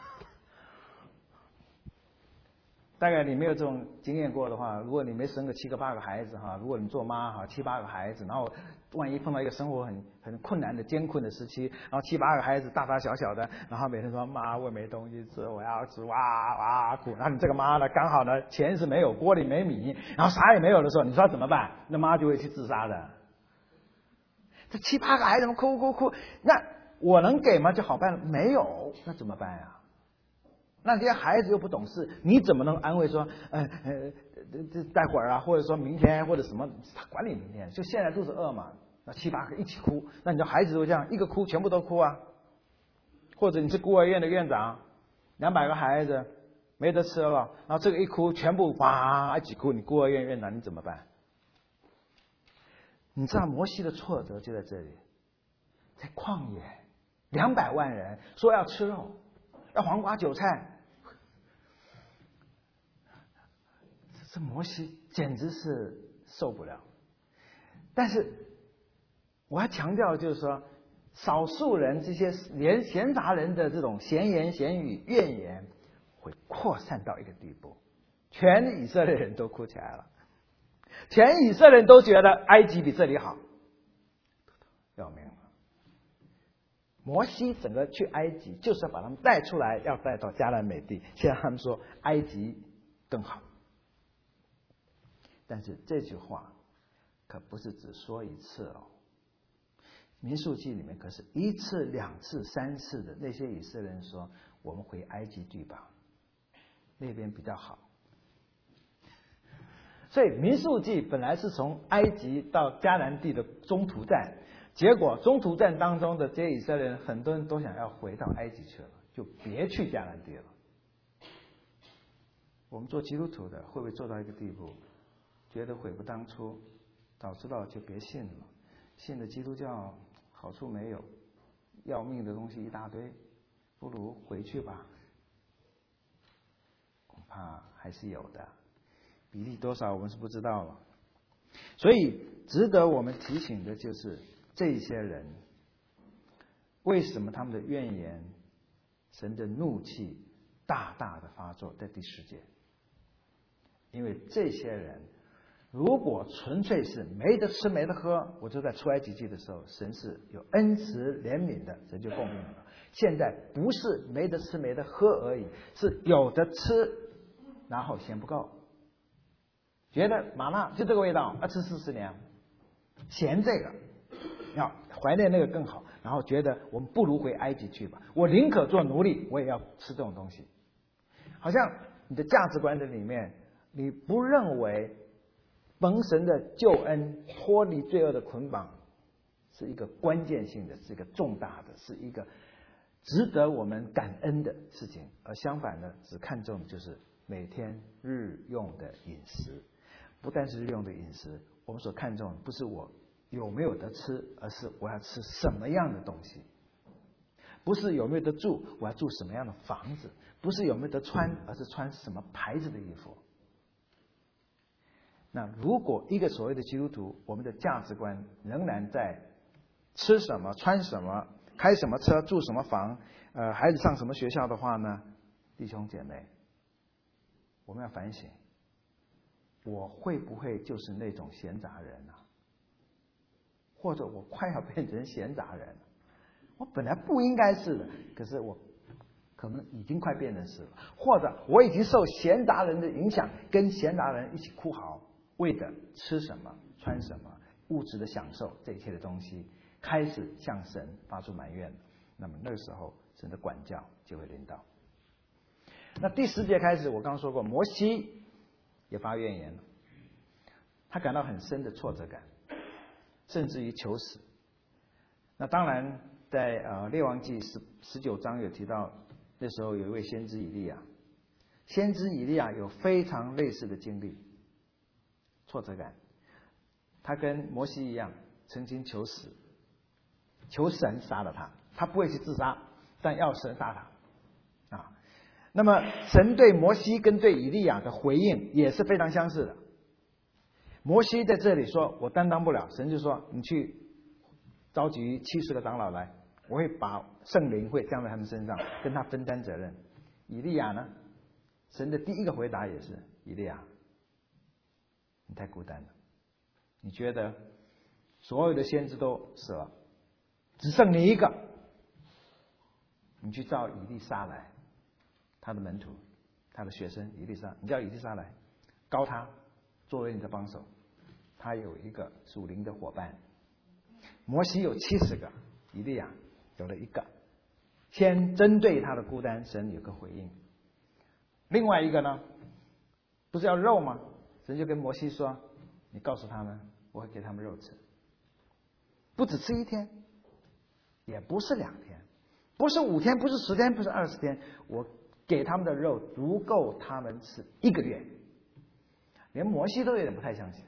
大概你没有这种经验过的话，如果你没生个七个八个孩子哈，如果你做妈哈，七八个孩子，然后万一碰到一个生活很很困难的艰困的时期，然后七八个孩子大大小小的，然后每天说妈我没东西吃，我要吃，哇哇哭，然后你这个妈呢刚好呢钱是没有，锅里没米，然后啥也没有的时候，你说怎么办？那妈就会去自杀的。这七八个孩子们哭哭哭，那我能给吗？就好办了，没有，那怎么办呀？那这些孩子又不懂事，你怎么能安慰说，呃呃，这待会儿啊，或者说明天或者什么，他管你明天，就现在肚子饿嘛，那七八个一起哭，那你的孩子都这样，一个哭全部都哭啊。或者你是孤儿院的院长，两百个孩子没得吃了，然后这个一哭，全部哇一起哭，你孤儿院院长你怎么办？你知道摩西的挫折就在这里，在旷野。两百万人说要吃肉，要黄瓜韭菜，这摩西简直是受不了。但是我要强调就是说，少数人这些连闲杂人的这种闲言闲语怨言会扩散到一个地步，全以色列人都哭起来了，全以色列人都觉得埃及比这里好，要命了。摩西整个去埃及就是要把他们带出来，要带到迦南美地。现在他们说埃及更好，但是这句话可不是只说一次哦。民数记里面可是一次、两次、三次的，那些以色列人说：“我们回埃及地吧，那边比较好。”所以民数记本来是从埃及到迦南地的中途站。结果中途站当中的这些以色列人，很多人都想要回到埃及去了，就别去迦南地了。我们做基督徒的会不会做到一个地步，觉得悔不当初，早知道就别信了，信了基督教好处没有，要命的东西一大堆，不如回去吧？恐怕还是有的，比例多少我们是不知道了。所以值得我们提醒的就是，这些人为什么他们的怨言，神的怒气大大的发作，在第十节。因为这些人如果纯粹是没得吃没得喝，我就在出埃及记的时候，神是有恩慈怜悯的，神就供应了。现在不是没得吃没得喝而已，是有的吃，然后嫌不够，觉得麻辣就这个味道，要吃四十年，嫌这个，要怀念那个更好，然后觉得我们不如回埃及去吧，我宁可做奴隶，我也要吃这种东西。好像你的价值观的里面，你不认为蒙神的救恩脱离罪恶的捆绑是一个关键性的，是一个重大的，是一个值得我们感恩的事情，而相反呢，只看重就是每天日用的饮食。不但是日用的饮食，我们所看重不是我有没有得吃，而是我要吃什么样的东西。不是有没有得住，我要住什么样的房子；不是有没有得穿，而是穿什么牌子的衣服。那如果一个所谓的基督徒，我们的价值观仍然在吃什么、穿什么、开什么车、住什么房，呃，孩子上什么学校的话呢，弟兄姐妹，我们要反省，我会不会就是那种闲杂人啊？或者我快要变成闲杂人了？我本来不应该是的，可是我可能已经快变成是了。或者我已经受闲杂人的影响，跟闲杂人一起哭嚎，为的吃什么、穿什么、物质的享受这一切的东西，开始向神发出埋怨。那么那个时候，神的管教就会临到。那第十节开始，我刚刚说过，摩西也发怨言了，他感到很深的挫折感，甚至于求死。那当然，在呃列王记十十九章有提到，那时候有一位先知以利亚，先知以利亚有非常类似的经历，挫折感。他跟摩西一样，曾经求死，求神杀了他，他不会去自杀，但要神杀他啊。那么神对摩西跟对以利亚的回应也是非常相似的。摩西在这里说：“我担当不了。”神就说：“你去召集七十个长老来，我会把圣灵会降在他们身上，跟他分担责任。”以利亚呢，神的第一个回答也是：“以利亚，你太孤单了。你觉得所有的先知都死了，只剩你一个，你去召以利沙来，他的门徒，他的学生以利沙，你叫以利沙来，膏他作为你的帮手。他有一个属灵的伙伴。摩西有七十个，以利亚有了一个。先针对他的孤单，神有个回应。另外一个呢，不是要肉吗？神就跟摩西说：“你告诉他们，我会给他们肉吃，不只吃一天，也不是两天，不是五天，不是十天，不是二十天，我给他们的肉足够他们吃一个月。”连摩西都有点不太相信，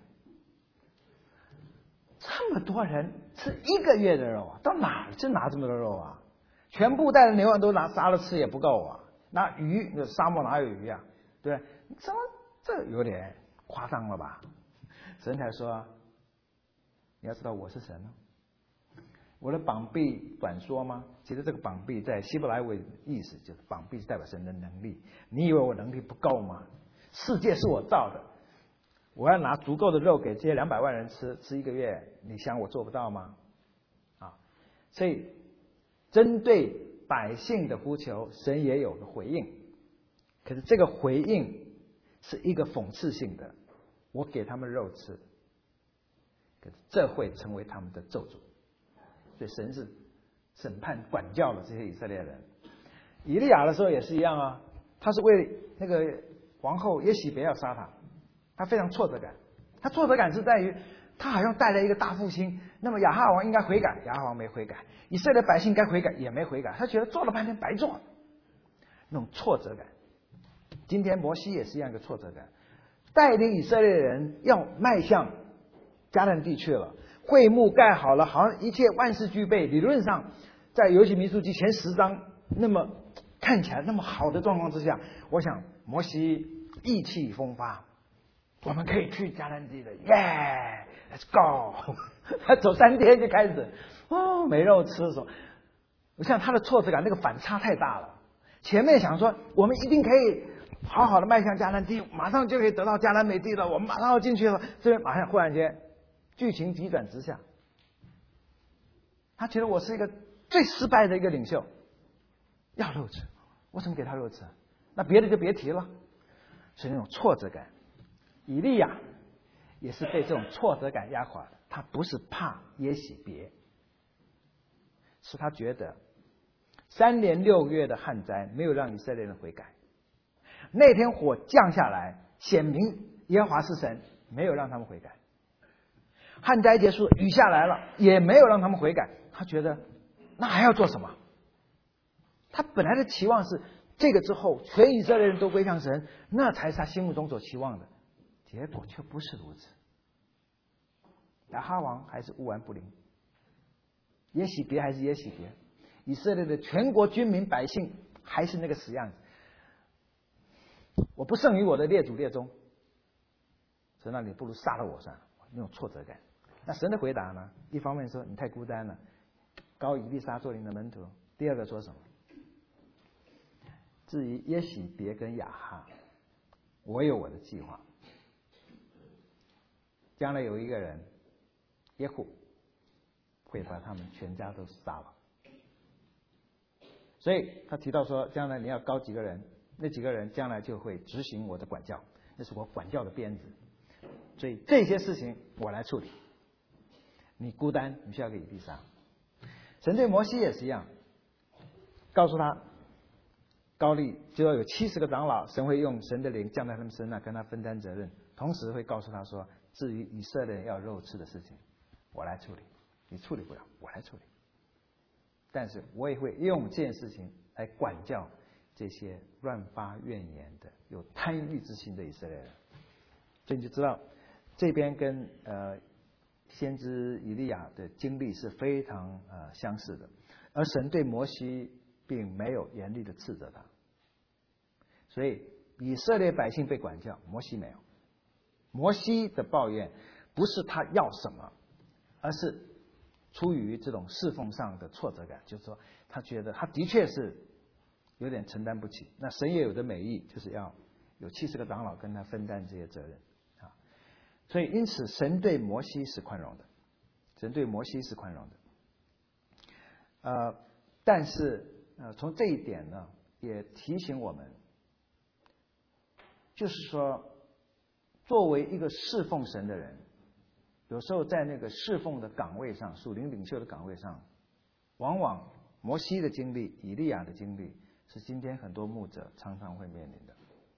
这么多人吃一个月的肉啊，到哪儿去拿这么多肉啊？全部带着牛羊都拿杀了吃也不够啊！那鱼，那沙漠哪有鱼啊？对，这这有点夸张了吧？神才说：“你要知道我是神啊，我的膀臂短缩吗？其实这个膀臂在希伯来文意思就是膀臂是代表神的能力。你以为我能力不够吗？世界是我造的。我要拿足够的肉给这些两百万人吃，吃一个月，你想我做不到吗？啊，所以针对百姓的呼求，神也有个回应。可是这个回应是一个讽刺性的，我给他们肉吃，可是这会成为他们的咒诅。所以神是审判管教了这些以色列人。以利亚的时候也是一样啊，他是为那个皇后耶洗别要杀他。他非常挫折感，他挫折感是在于他好像带来一个大复兴，那么亚哈王应该悔改，亚哈王没悔改；以色列百姓该悔改也没悔改，他觉得做了半天白做了，那种挫折感。今天摩西也是一样一个挫折感，带领以色列人要迈向迦南地去了，会幕盖好了，好像一切万事俱备，理论上在尤其民数记前十章那么看起来那么好的状况之下，我想摩西意气风发，我们可以去迦南地的，耶、yeah, ，Let's go！ 他走三天就开始，哦，没肉吃什么？我想他的挫折感那个反差太大了。前面想说我们一定可以好好的迈向迦南地，马上就可以得到迦南美地了，我们马上要进去了。这边马上忽然间剧情急转直下，他觉得我是一个最失败的一个领袖，要肉吃，我怎么给他肉吃？那别的就别提了。所以那种挫折感。以利亚也是被这种挫折感压垮的，他不是怕耶洗别，是他觉得三年六个月的旱灾没有让以色列人悔改，那天火降下来显明耶和华是神，没有让他们悔改，旱灾结束雨下来了也没有让他们悔改，他觉得那还要做什么？他本来的期望是这个之后全以色列人都归向神，那才是他心目中所期望的，结果却不是如此。 亚哈王还是乌完不灵，耶洗别还是耶洗别，以色列的全国军民百姓还是那个死样子。我不胜于我的列祖列宗，神那你不如杀了我算了，那种挫折感。那神的回答呢？一方面说你太孤单了，高以利沙做你的门徒；第二个说什么？至于耶洗别跟亚哈，我有我的计划。将来有一个人耶户会把他们全家都杀了，所以他提到说，将来你要高几个人，那几个人将来就会执行我的管教，那是我管教的鞭子。所以这些事情我来处理。你孤单，你需要给以利沙。神对摩西也是一样，告诉他高利就要有七十个长老，神会用神的灵降在他们身上，跟他分担责任，同时会告诉他说，至于以色列人要肉吃的事情，我来处理，你处理不了，我来处理。但是我也会用这件事情来管教这些乱发怨言的、有贪欲之心的以色列人。所以你就知道，这边跟呃先知以利亚的经历是非常呃相似的，而神对摩西并没有严厉的斥责他，所以以色列百姓被管教，摩西没有。摩西的抱怨不是他要什么，而是出于这种侍奉上的挫折感，就是说他觉得他的确是有点承担不起。那神也有的美意，就是要有七十个长老跟他分担这些责任啊。所以因此神对摩西是宽容的，神对摩西是宽容的。呃，但是呃从这一点呢，也提醒我们，就是说作为一个侍奉神的人，有时候在那个侍奉的岗位上，属灵领袖的岗位上，往往摩西的经历、以利亚的经历，是今天很多牧者常常会面临的。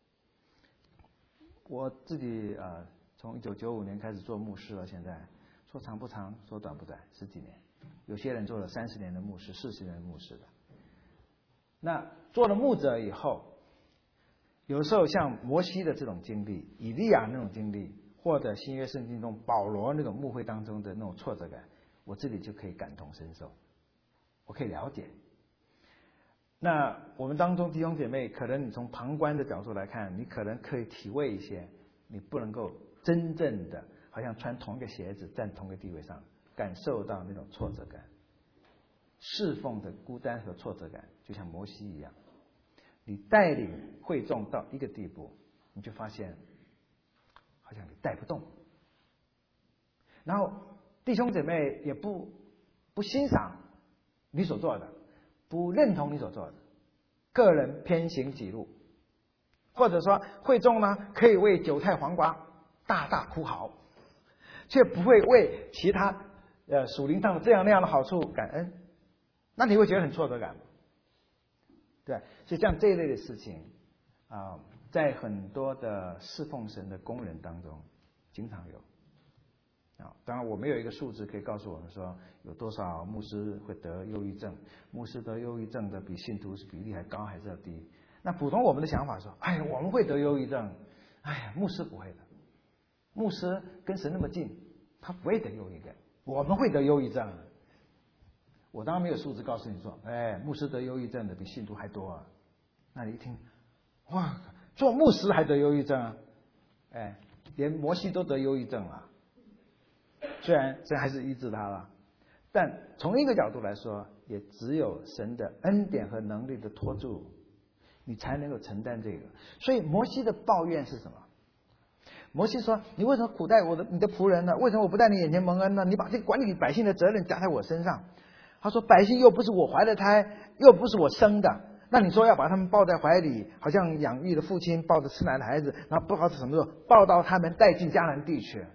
我自己呃，从一九九五年开始做牧师了，现在说长不长，说短不短，十几年。有些人做了三十年的牧师、四十年的牧师的。那做了牧者以后，有时候像摩西的这种经历、以利亚那种经历，或者新约圣经中保罗那种牧会当中的那种挫折感，我这里就可以感同身受，我可以了解。那我们当中弟兄姐妹，可能你从旁观的角度来看，你可能可以体会一些，你不能够真正的好像穿同一个鞋子站同一个地位上，感受到那种挫折感，侍奉的孤单和挫折感，就像摩西一样。你带领会众到一个地步，你就发现好像你带不动，然后弟兄姐妹也不不欣赏你所做的，不认同你所做的，个人偏行己路，或者说会众呢可以为韭菜黄瓜大大哭嚎，却不会为其他呃属灵上的这样那样的好处感恩，那你会觉得很挫折感。对，所以像这一类的事情啊、呃，在很多的侍奉神的工人当中经常有啊。当然我没有一个数字可以告诉我们说有多少牧师会得忧郁症，牧师得忧郁症的比信徒比例还高还是要低。那普通我们的想法说，哎呀我们会得忧郁症，哎呀牧师不会的，牧师跟神那么近，他不会得忧郁症，我们会得忧郁症。我当然没有数字告诉你说，哎，牧师得忧郁症的比信徒还多啊。那你一听，哇，做牧师还得忧郁症啊？哎，连摩西都得忧郁症了。虽然这还是医治他了，但从一个角度来说，也只有神的恩典和能力的托住，你才能够承担这个。所以摩西的抱怨是什么？摩西说：“你为什么苦待我的你的仆人呢？为什么我不在你眼前蒙恩呢？你把这管理百姓的责任加在我身上。”他说：“百姓又不是我怀的胎，又不是我生的，那你说要把他们抱在怀里，好像养育的父亲抱着吃奶的孩子，然后不知道是什么时候抱到他们带进迦南地去。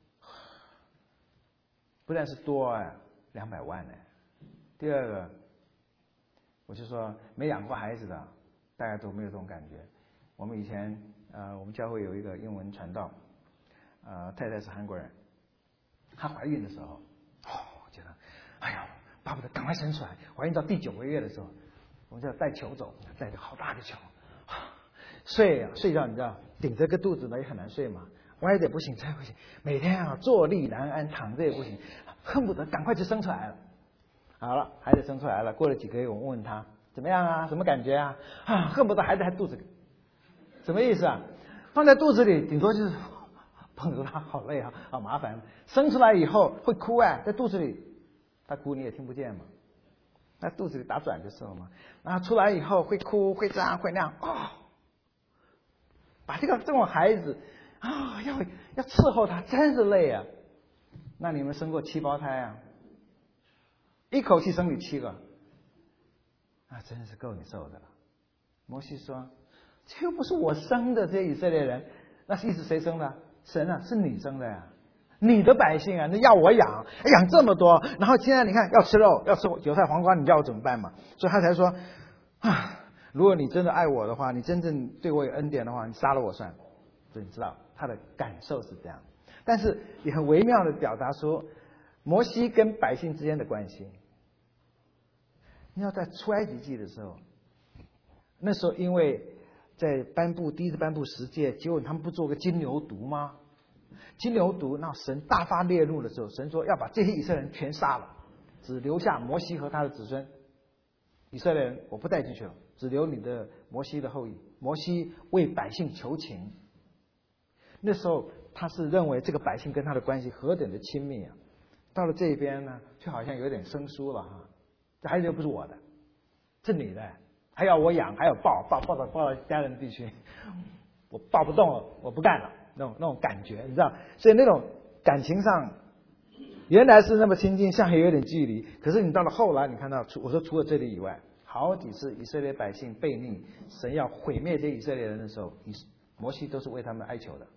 不但是多啊，两百万呢。第二个，我就说没养过孩子的，大家都没有这种感觉。我们以前呃，我们教会有一个英文传道，呃，太太是韩国人，她怀孕的时候，哦，我觉得，哎呀。”巴不得赶快生出来。怀孕到第九个月的时候，我们就要带球走，带着好大的球，睡啊睡觉，你知道顶着个肚子呢也很难睡嘛， 歪的不行，这不行，每天啊坐立难安，躺着也不行，恨不得赶快就生出来了。好了，孩子生出来了，过了几个月，我问问他怎么样啊，什么感觉啊？啊，恨不得孩子还肚子里，什么意思啊？放在肚子里，顶多就是捧着他，好累啊，好麻烦。生出来以后会哭啊，在肚子里，他哭你也听不见嘛，在肚子里打转就是了嘛。然后出来以后会哭，会这样会那样，哦，把这个这种孩子啊、哦，要要伺候他，真是累啊。那你们生过七胞胎啊？一口气生你七个，那真是够你受的了。摩西说：“这又不是我生的，这些以色列人，那是意思谁生的？神啊，是你生的呀，你的百姓啊，那要我养，养这么多，然后现在你看要吃肉，要吃韭菜黄瓜，你叫我怎么办嘛？所以他才说啊，如果你真的爱我的话，你真正对我有恩典的话，你杀了我算了。所以你知道他的感受是这样，但是也很微妙的表达说摩西跟百姓之间的关系。你要在出埃及记的时候，那时候因为在颁布第一次颁布十诫，结果他们不做个金牛犊吗？金牛犊，那神大发烈怒的时候，神说要把这些以色列人全杀了，只留下摩西和他的子孙。以色列人我不带进去了，只留你的摩西的后裔。摩西为百姓求情，那时候他是认为这个百姓跟他的关系何等的亲密啊！到了这边呢，却好像有点生疏了哈。这孩子又不是我的，是你的，还要我养，还要抱抱抱到抱到家人地区，我抱不动了，我不干了，那种那种感觉，你知道？所以那种感情上，原来是那么亲近，像还有点距离。可是你到了后来，你看到，我说除了这里以外，好几次以色列百姓悖逆，神要毁灭这些以色列人的时候，以摩西都是为他们哀求的。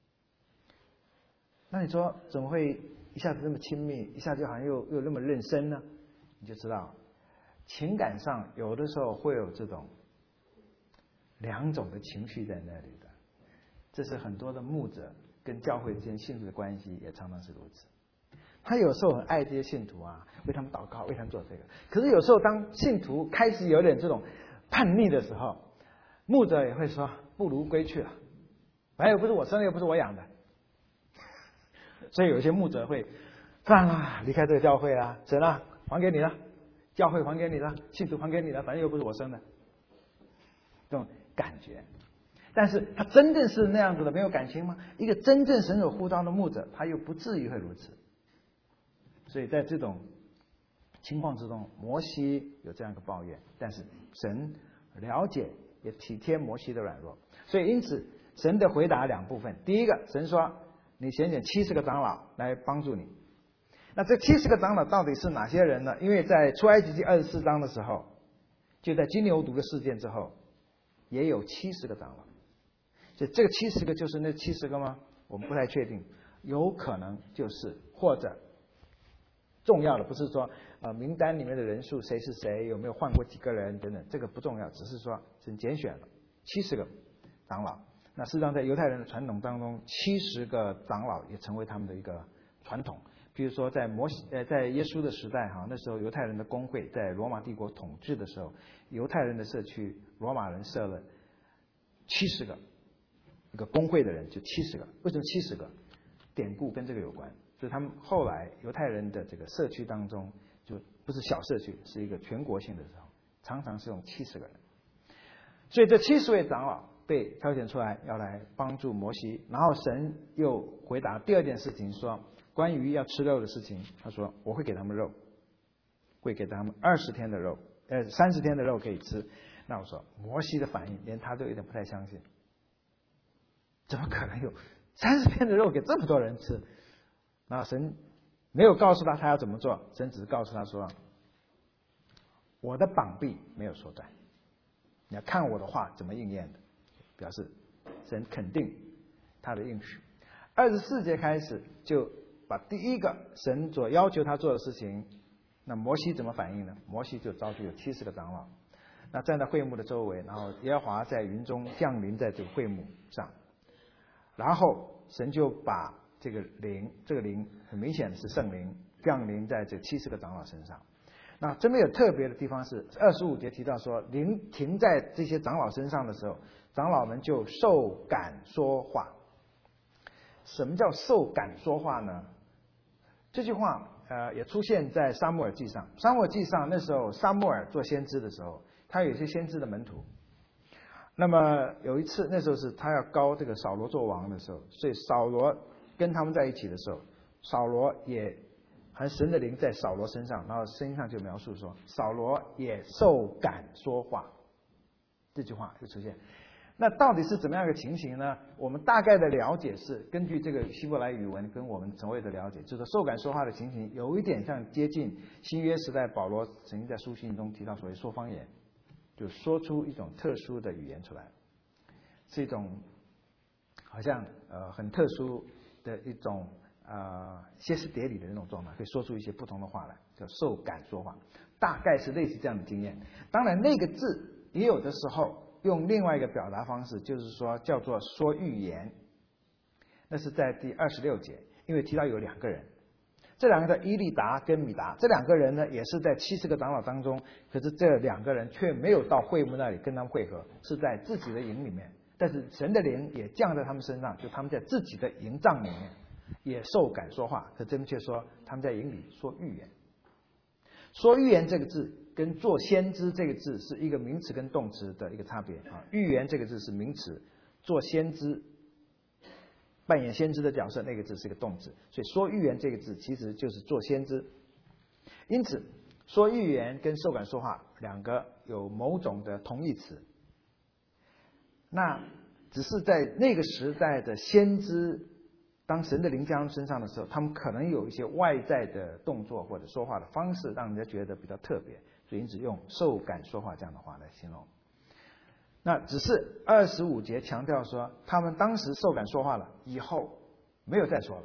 那你说怎么会一下子那么亲密，一下子好像又又那么认真呢？你就知道，情感上有的时候会有这种两种的情绪在那里的。这是很多的牧者跟教会之间信徒的关系也常常是如此。他有时候很爱这些信徒啊，为他们祷告，为他们做这个。可是有时候当信徒开始有点这种叛逆的时候，牧者也会说不如归去了，反正又不是我生的，又不是我养的。所以有一些牧者会算了，离开这个教会啊，神啊，还给你了，教会还给你了，信徒还给你了，反正又不是我生的，这种感觉。但是他真正是那样子的没有感情吗？一个真正神所呼召的牧者，他又不至于会如此。所以在这种情况之中，摩西有这样一个抱怨，但是神了解也体贴摩西的软弱。所以因此神的回答两部分，第一个，神说你选选七十个长老来帮助你。那这七十个长老到底是哪些人呢？因为在出埃及记二十四章的时候，就在金牛犊的事件之后，也有七十个长老。所以这个七十个就是那七十个吗？我们不太确定，有可能就是，或者重要的不是说呃名单里面的人数谁是谁，有没有换过几个人等等，这个不重要，只是说是拣选了七十个长老。那事实上在犹太人的传统当中，七十个长老也成为他们的一个传统。比如说在摩西呃在耶稣的时代哈，那时候犹太人的公会在罗马帝国统治的时候，犹太人的社区罗马人设了七十个一个公会的人，就七十个。为什么七十个？典故跟这个有关。所以他们后来犹太人的这个社区当中，就不是小社区，是一个全国性的时候，常常是用七十个人。所以这七十位长老被挑选出来，要来帮助摩西。然后神又回答第二件事情，说关于要吃肉的事情，他说我会给他们肉，会给他们二十天的肉，呃三十天的肉可以吃。那我说摩西的反应，连他都有点不太相信，怎么可能有三十天的肉给这么多人吃？然后神没有告诉他他要怎么做，神只是告诉他说，我的膀臂没有缩短，你要看我的话怎么应验的，表示神肯定他的应许。二十四节开始就把第一个神所要求他做的事情，那摩西怎么反应呢？摩西就召集有七十个长老，那站在会幕的周围，然后耶和华在云中降临在这个会幕上，然后神就把这个灵，这个灵很明显是圣灵降临在这七十个长老身上。那这边有特别的地方是二十五节提到说，灵停在这些长老身上的时候，长老们就受感说话。 什么叫受感说话呢？这句话呃也出现在撒母耳记上。撒母耳记上那时候撒母耳做先知的时候，他有一些先知的门徒。那么有一次，那时候是他要膏这个扫罗做王的时候，所以扫罗跟他们在一起的时候，扫罗也和神的灵在扫罗身上，然后圣经上就描述说，扫罗也受感说话，这句话就出现。那到底是怎么样一个情形呢？我们大概的了解是根据这个希伯来语文跟我们所谓的了解，就是受感说话的情形有一点像接近新约时代保罗曾经在书信中提到所谓说方言，就说出一种特殊的语言出来，是一种好像呃很特殊的一种呃歇斯底里的那种状态，可以说出一些不同的话来，叫受感说话，大概是类似这样的经验。当然那个字也有的时候用另外一个表达方式，就是说叫做说预言，那是在第二十六节，因为提到有两个人，这两个叫伊利达跟米达，这两个人呢也是在七十个长老当中，可是这两个人却没有到会幕那里跟他们会合，是在自己的营里面，但是神的灵也降在他们身上，就他们在自己的营帐里面也受感说话，可这边却说他们在营里说预言。说预言这个字跟做先知这个字是一个名词跟动词的一个差别啊。预言这个字是名词，做先知扮演先知的角色那个字是个动词，所以说预言这个字其实就是做先知。因此说预言跟受感说话两个有某种的同义词，那只是在那个时代的先知，当神的灵降他们身上的时候，他们可能有一些外在的动作或者说话的方式让人家觉得比较特别，所以因此用受感说话这样的话来形容。那只是二十五节强调说他们当时受感说话了，以后没有再说了。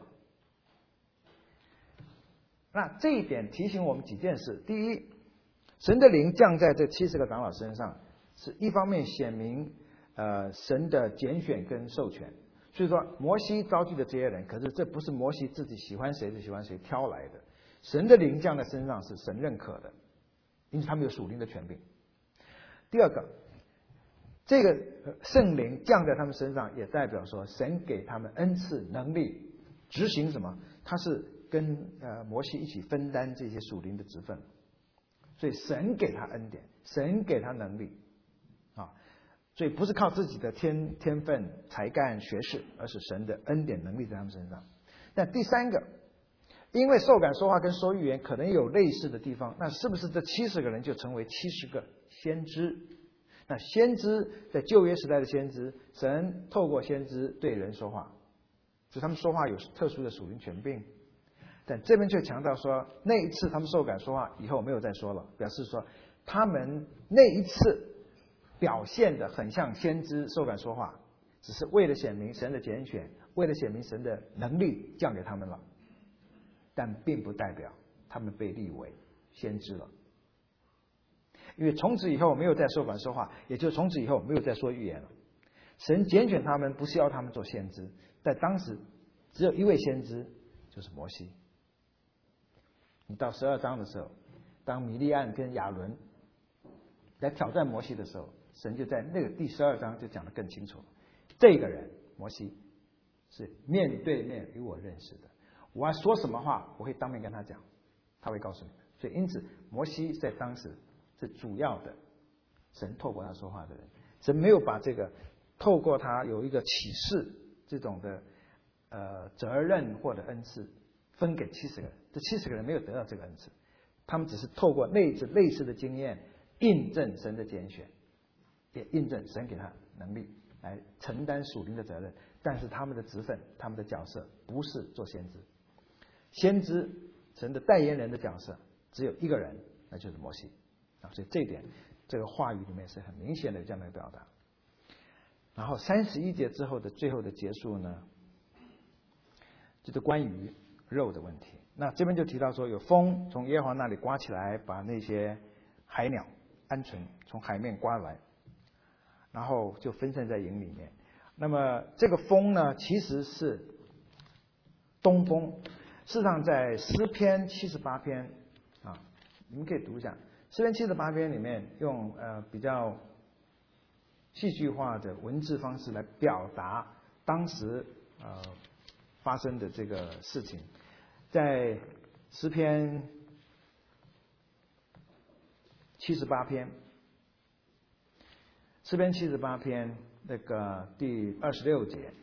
那这一点提醒我们几件事。第一，神的灵降在这七十个长老身上，是一方面显明呃神的拣选跟授权。所以说摩西召集的这些人，可是这不是摩西自己喜欢谁就喜欢谁挑来的，神的灵降在身上是神认可的，因此他们有属灵的权柄。第二个，这个圣灵降在他们身上，也代表说神给他们恩赐能力执行什么，他是跟呃摩西一起分担这些属灵的职分，所以神给他恩典，神给他能力啊，所以不是靠自己的天天分才干学识，而是神的恩典能力在他们身上。那第三个，因为受感说话跟说预言可能有类似的地方，那是不是这七十个人就成为七十个先知？那先知在旧约时代的先知，神透过先知对人说话，所以他们说话有特殊的属灵权柄。但这边却强调说，那一次他们受感说话以后没有再说了，表示说他们那一次表现得很像先知受感说话，只是为了显明神的拣选，为了显明神的能力降给他们了，但并不代表他们被立为先知了。因为从此以后没有再受感说话，也就从此以后没有再说预言了。神拣选他们不是要他们做先知，在当时只有一位先知，就是摩西。你到十二章的时候，当米利暗跟亚伦来挑战摩西的时候，神就在那个第十二章就讲得更清楚了。这个人摩西是面对面与我认识的，我要说什么话我会当面跟他讲，他会告诉你。所以因此摩西在当时是主要的神透过他说话的人，神没有把这个透过他有一个启示这种的呃责任或者恩赐分给七十个人，这七十个人没有得到这个恩赐，他们只是透过类似类似的经验印证神的拣选，也印证神给他能力来承担属灵的责任，但是他们的职分他们的角色不是做先知，先知神的代言人的角色只有一个人，那就是摩西啊，所以这一点这个话语里面是很明显的这样的表达。然后三十一节之后的最后的结束呢，就是关于肉的问题。那这边就提到说，有风从耶和华那里刮起来，把那些海鸟鹌鹑从海面刮来，然后就分散在营里面。那么这个风呢，其实是东风。事实上在诗篇七十八篇啊，你们可以读一下诗篇七十八篇里面用呃比较戏剧化的文字方式来表达当时呃发生的这个事情，在诗篇七十八篇，诗篇七十八篇那个第二十六节，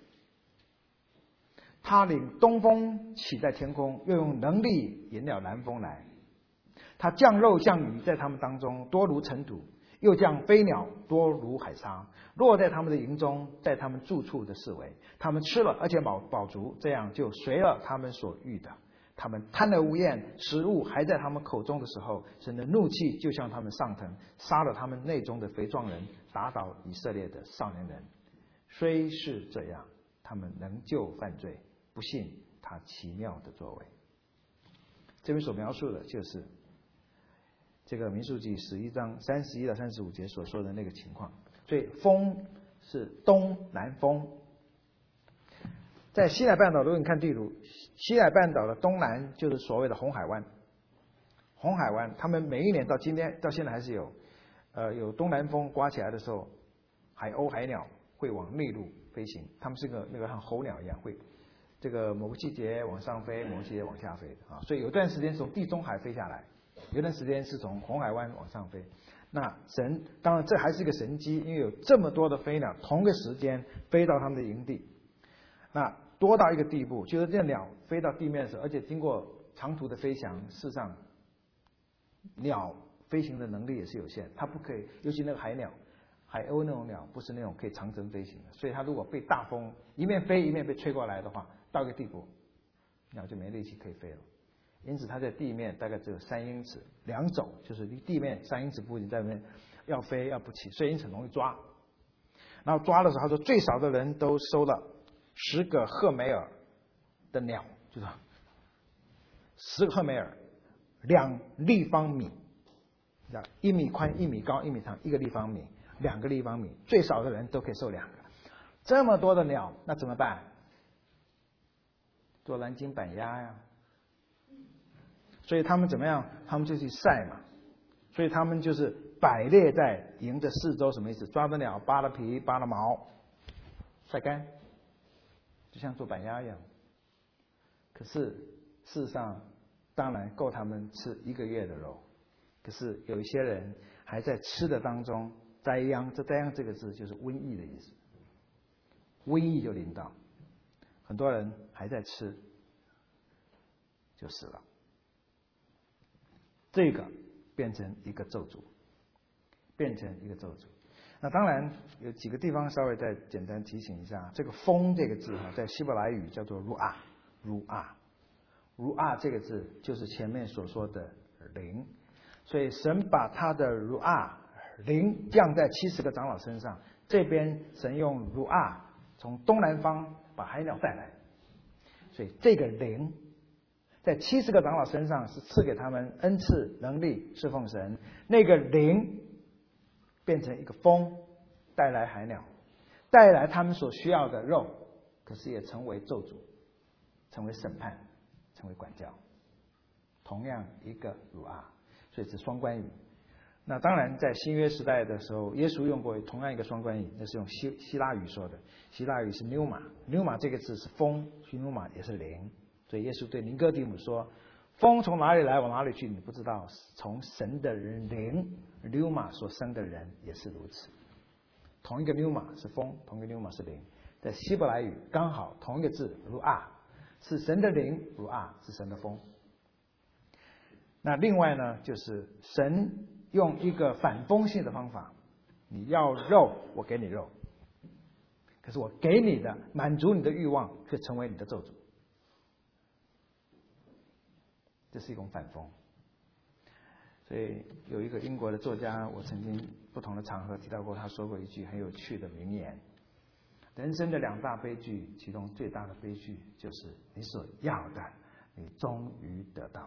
他领东风起在天空，又用能力引了南风来。他降肉降雨在他们当中，多如尘土；又降飞鸟，多如海沙，落在他们的营中，在他们住处的四围。他们吃了，而且饱饱足，这样就随了他们所欲的。他们贪而无厌，食物还在他们口中的时候，神的怒气就向他们上腾，杀了他们内中的肥壮人，打倒以色列的少年人。虽是这样，他们仍旧犯罪，不信他奇妙的作为。这边所描述的就是这个民数记十一章三十一到三十五节所说的那个情况。所以风是东南风。在西乃半岛，如果你看地图，西乃半岛的东南就是所谓的红海湾。红海湾，他们每一年到今天到现在还是有，呃，有东南风刮起来的时候，海鸥、海鸟会往内陆飞行。他们是个那个像候鸟一样，会这个某个季节往上飞，某个季节往下飞啊。所以有段时间是从地中海飞下来，有段时间是从红海湾往上飞。那神当然这还是一个神机，因为有这么多的飞鸟同个时间飞到他们的营地。那多到一个地步，就是这鸟飞到地面的时候，而且经过长途的飞翔，事实上鸟飞行的能力也是有限，它不可以，尤其那个海鸟、海鸥那种鸟，不是那种可以长征飞行的，所以它如果被大风一面飞一面被吹过来的话，到一个地步，鸟就没力气可以飞了。因此它在地面大概只有三英尺，两肘，就是离地面三英尺附近，在那边要飞要不起，所以因此容易抓。然后抓的时候，他说最少的人都收了十个赫梅尔的鸟，就是十个赫梅尔，两立方米，一米宽、一米高、一米长，一个立方米，两个立方米，最少的人都可以收两个。这么多的鸟，那怎么办？做蓝鲸板鸭呀。所以他们怎么样？他们就去晒嘛。所以他们就是摆列在营的四周，什么意思？抓的鸟，扒了皮，扒了毛，晒干，就像做板鸭一样。可是事实上，当然够他们吃一个月的肉。可是有一些人还在吃的当中灾殃，这灾殃这个字就是瘟疫的意思，瘟疫就临到，很多人还在吃，就死了。这个变成一个咒诅，变成一个咒诅。那当然有几个地方稍微再简单提醒一下，这个风这个字哈，在希伯来语叫做 ruah ruah ruah 这个字就是前面所说的灵，所以神把他的 ruah 灵降在七十个长老身上，这边神用 ruah 从东南方把海鸟带来，所以这个灵在七十个长老身上是赐给他们恩赐能力侍奉神，那个灵变成一个风，带来海鸟，带来他们所需要的肉，可是也成为咒诅，成为审判，成为管教。同样一个鲁啊，所以是双关语。那当然在新约时代的时候，耶稣用过同样一个双关语，那是用希希腊语说的。希腊语是 pneuma，pneuma 这个字是风， pneuma 也是灵。所以耶稣对尼哥底母说，风从哪里来往哪里去你不知道，从神的灵 pneuma 所生的人也是如此。同一个 pneuma 是风，同一个 pneuma 是灵，在希伯来语刚好同一个字 ruah 是神的灵， ruah 是神的风。那另外呢，就是神用一个反锋性的方法，你要肉我给你肉，可是我给你的满足你的欲望却成为你的咒诅，这是一种反锋。所以有一个英国的作家，我曾经不同的场合提到过，他说过一句很有趣的名言，人生的两大悲剧，其中最大的悲剧就是你所要的你终于得到。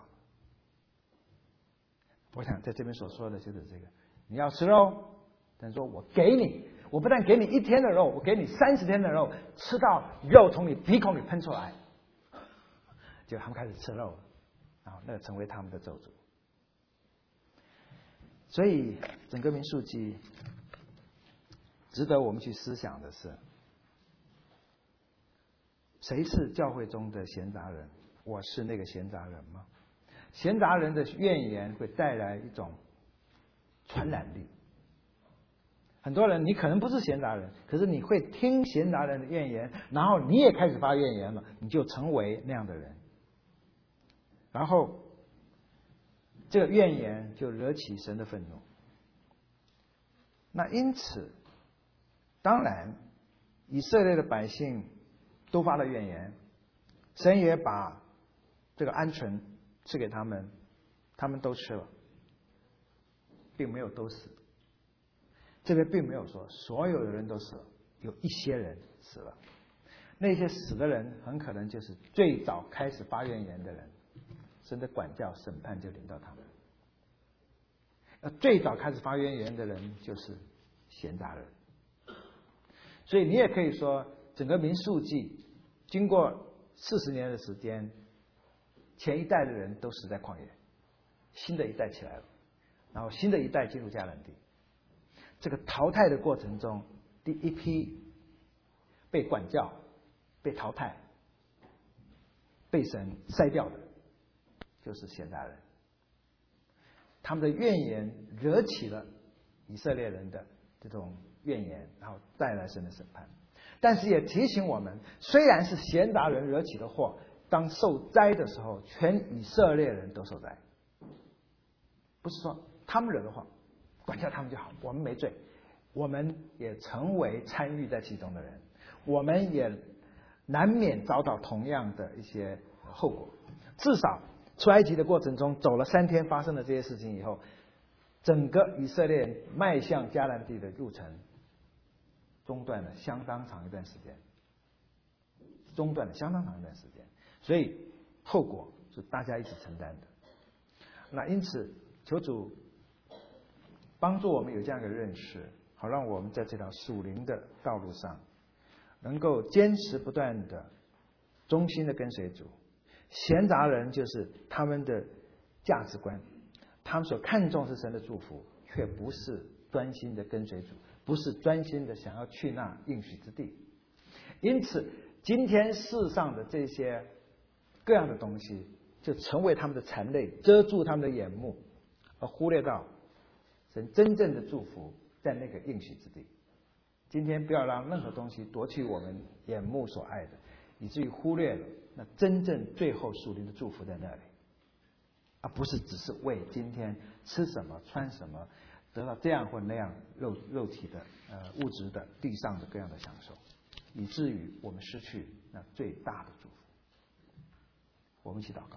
我想在这边所说的就是这个，你要吃肉，但是说我给你，我不但给你一天的肉，我给你三十天的肉，吃到肉从你鼻孔里喷出来，结果他们开始吃肉了，然后那成为他们的咒诅。所以整个民数记值得我们去思想的是， 谁是教会中的闲杂人？我是那个闲杂人吗？闲杂人的怨言会带来一种传染力。很多人，你可能不是闲杂人，可是你会听闲杂人的怨言，然后你也开始发怨言了，你就成为那样的人。然后这个怨言就惹起神的愤怒。那因此，当然以色列的百姓都发了怨言，神也把这个鹌鹑赐给他们，他们都吃了，并没有都死。这边并没有说所有的人都死了，有一些人死了。那些死的人很可能就是最早开始发怨言的人，神的管教审判就临到他们。而最早开始发怨言的人就是闲杂人。所以你也可以说，整个民数记经过四十年的时间，前一代的人都死在旷野，新的一代起来了，然后新的一代进入迦南地。这个淘汰的过程中，第一批被管教、被淘汰、被神筛掉的，就是闲杂人。他们的怨言惹起了以色列人的这种怨言，然后带来神的审判。但是也提醒我们，虽然是闲杂人惹起的祸，当受灾的时候，全以色列人都受灾。不是说他们惹的祸，管教他们就好，我们没罪，我们也成为参与在其中的人，我们也难免遭到同样的一些后果。至少出埃及的过程中，走了三天，发生了这些事情以后，整个以色列迈向迦南地的路程中断了相当长一段时间，中断了相当长一段时间，所以后果是大家一起承担的。那因此，求主帮助我们有这样一个认识，好让我们在这条属灵的道路上能够坚持不断的忠心的跟随主。闲杂人就是他们的价值观，他们所看重是神的祝福，却不是专心的跟随主，不是专心的想要去那应许之地。因此今天世上的这些各样的东西就成为他们的残累，遮住他们的眼目，而忽略到神真正的祝福在那个应许之地。今天不要让任何东西夺去我们眼目所爱的，以至于忽略了那真正最后属灵的祝福在那里，而不是只是为今天吃什么穿什么得到这样或那样肉肉体的呃物质的地上的各样的享受，以至于我们失去那最大的祝福。我们一起祷告。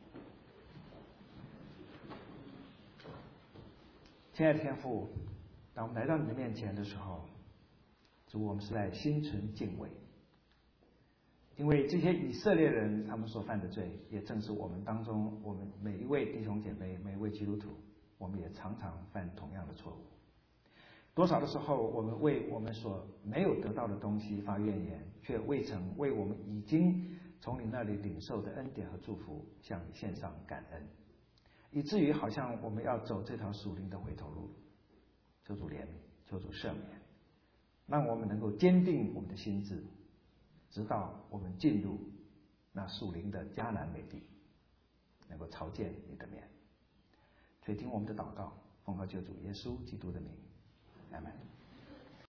亲爱的天父，当我们来到你的面前的时候，主，我们是在心存敬畏，因为这些以色列人他们所犯的罪，也正是我们当中我们每一位弟兄姐妹，每一位基督徒，我们也常常犯同样的错误。多少的时候，我们为我们所没有得到的东西发怨言，却未曾为我们已经从你那里领受的恩典和祝福向你献上感恩，以至于好像我们要走这条属灵的回头路。求主怜悯，求主赦免，让我们能够坚定我们的心志，直到我们进入那属灵的迦南美地，能够朝见你的面。垂听我们的祷告，奉靠救主耶稣基督的名，阿们。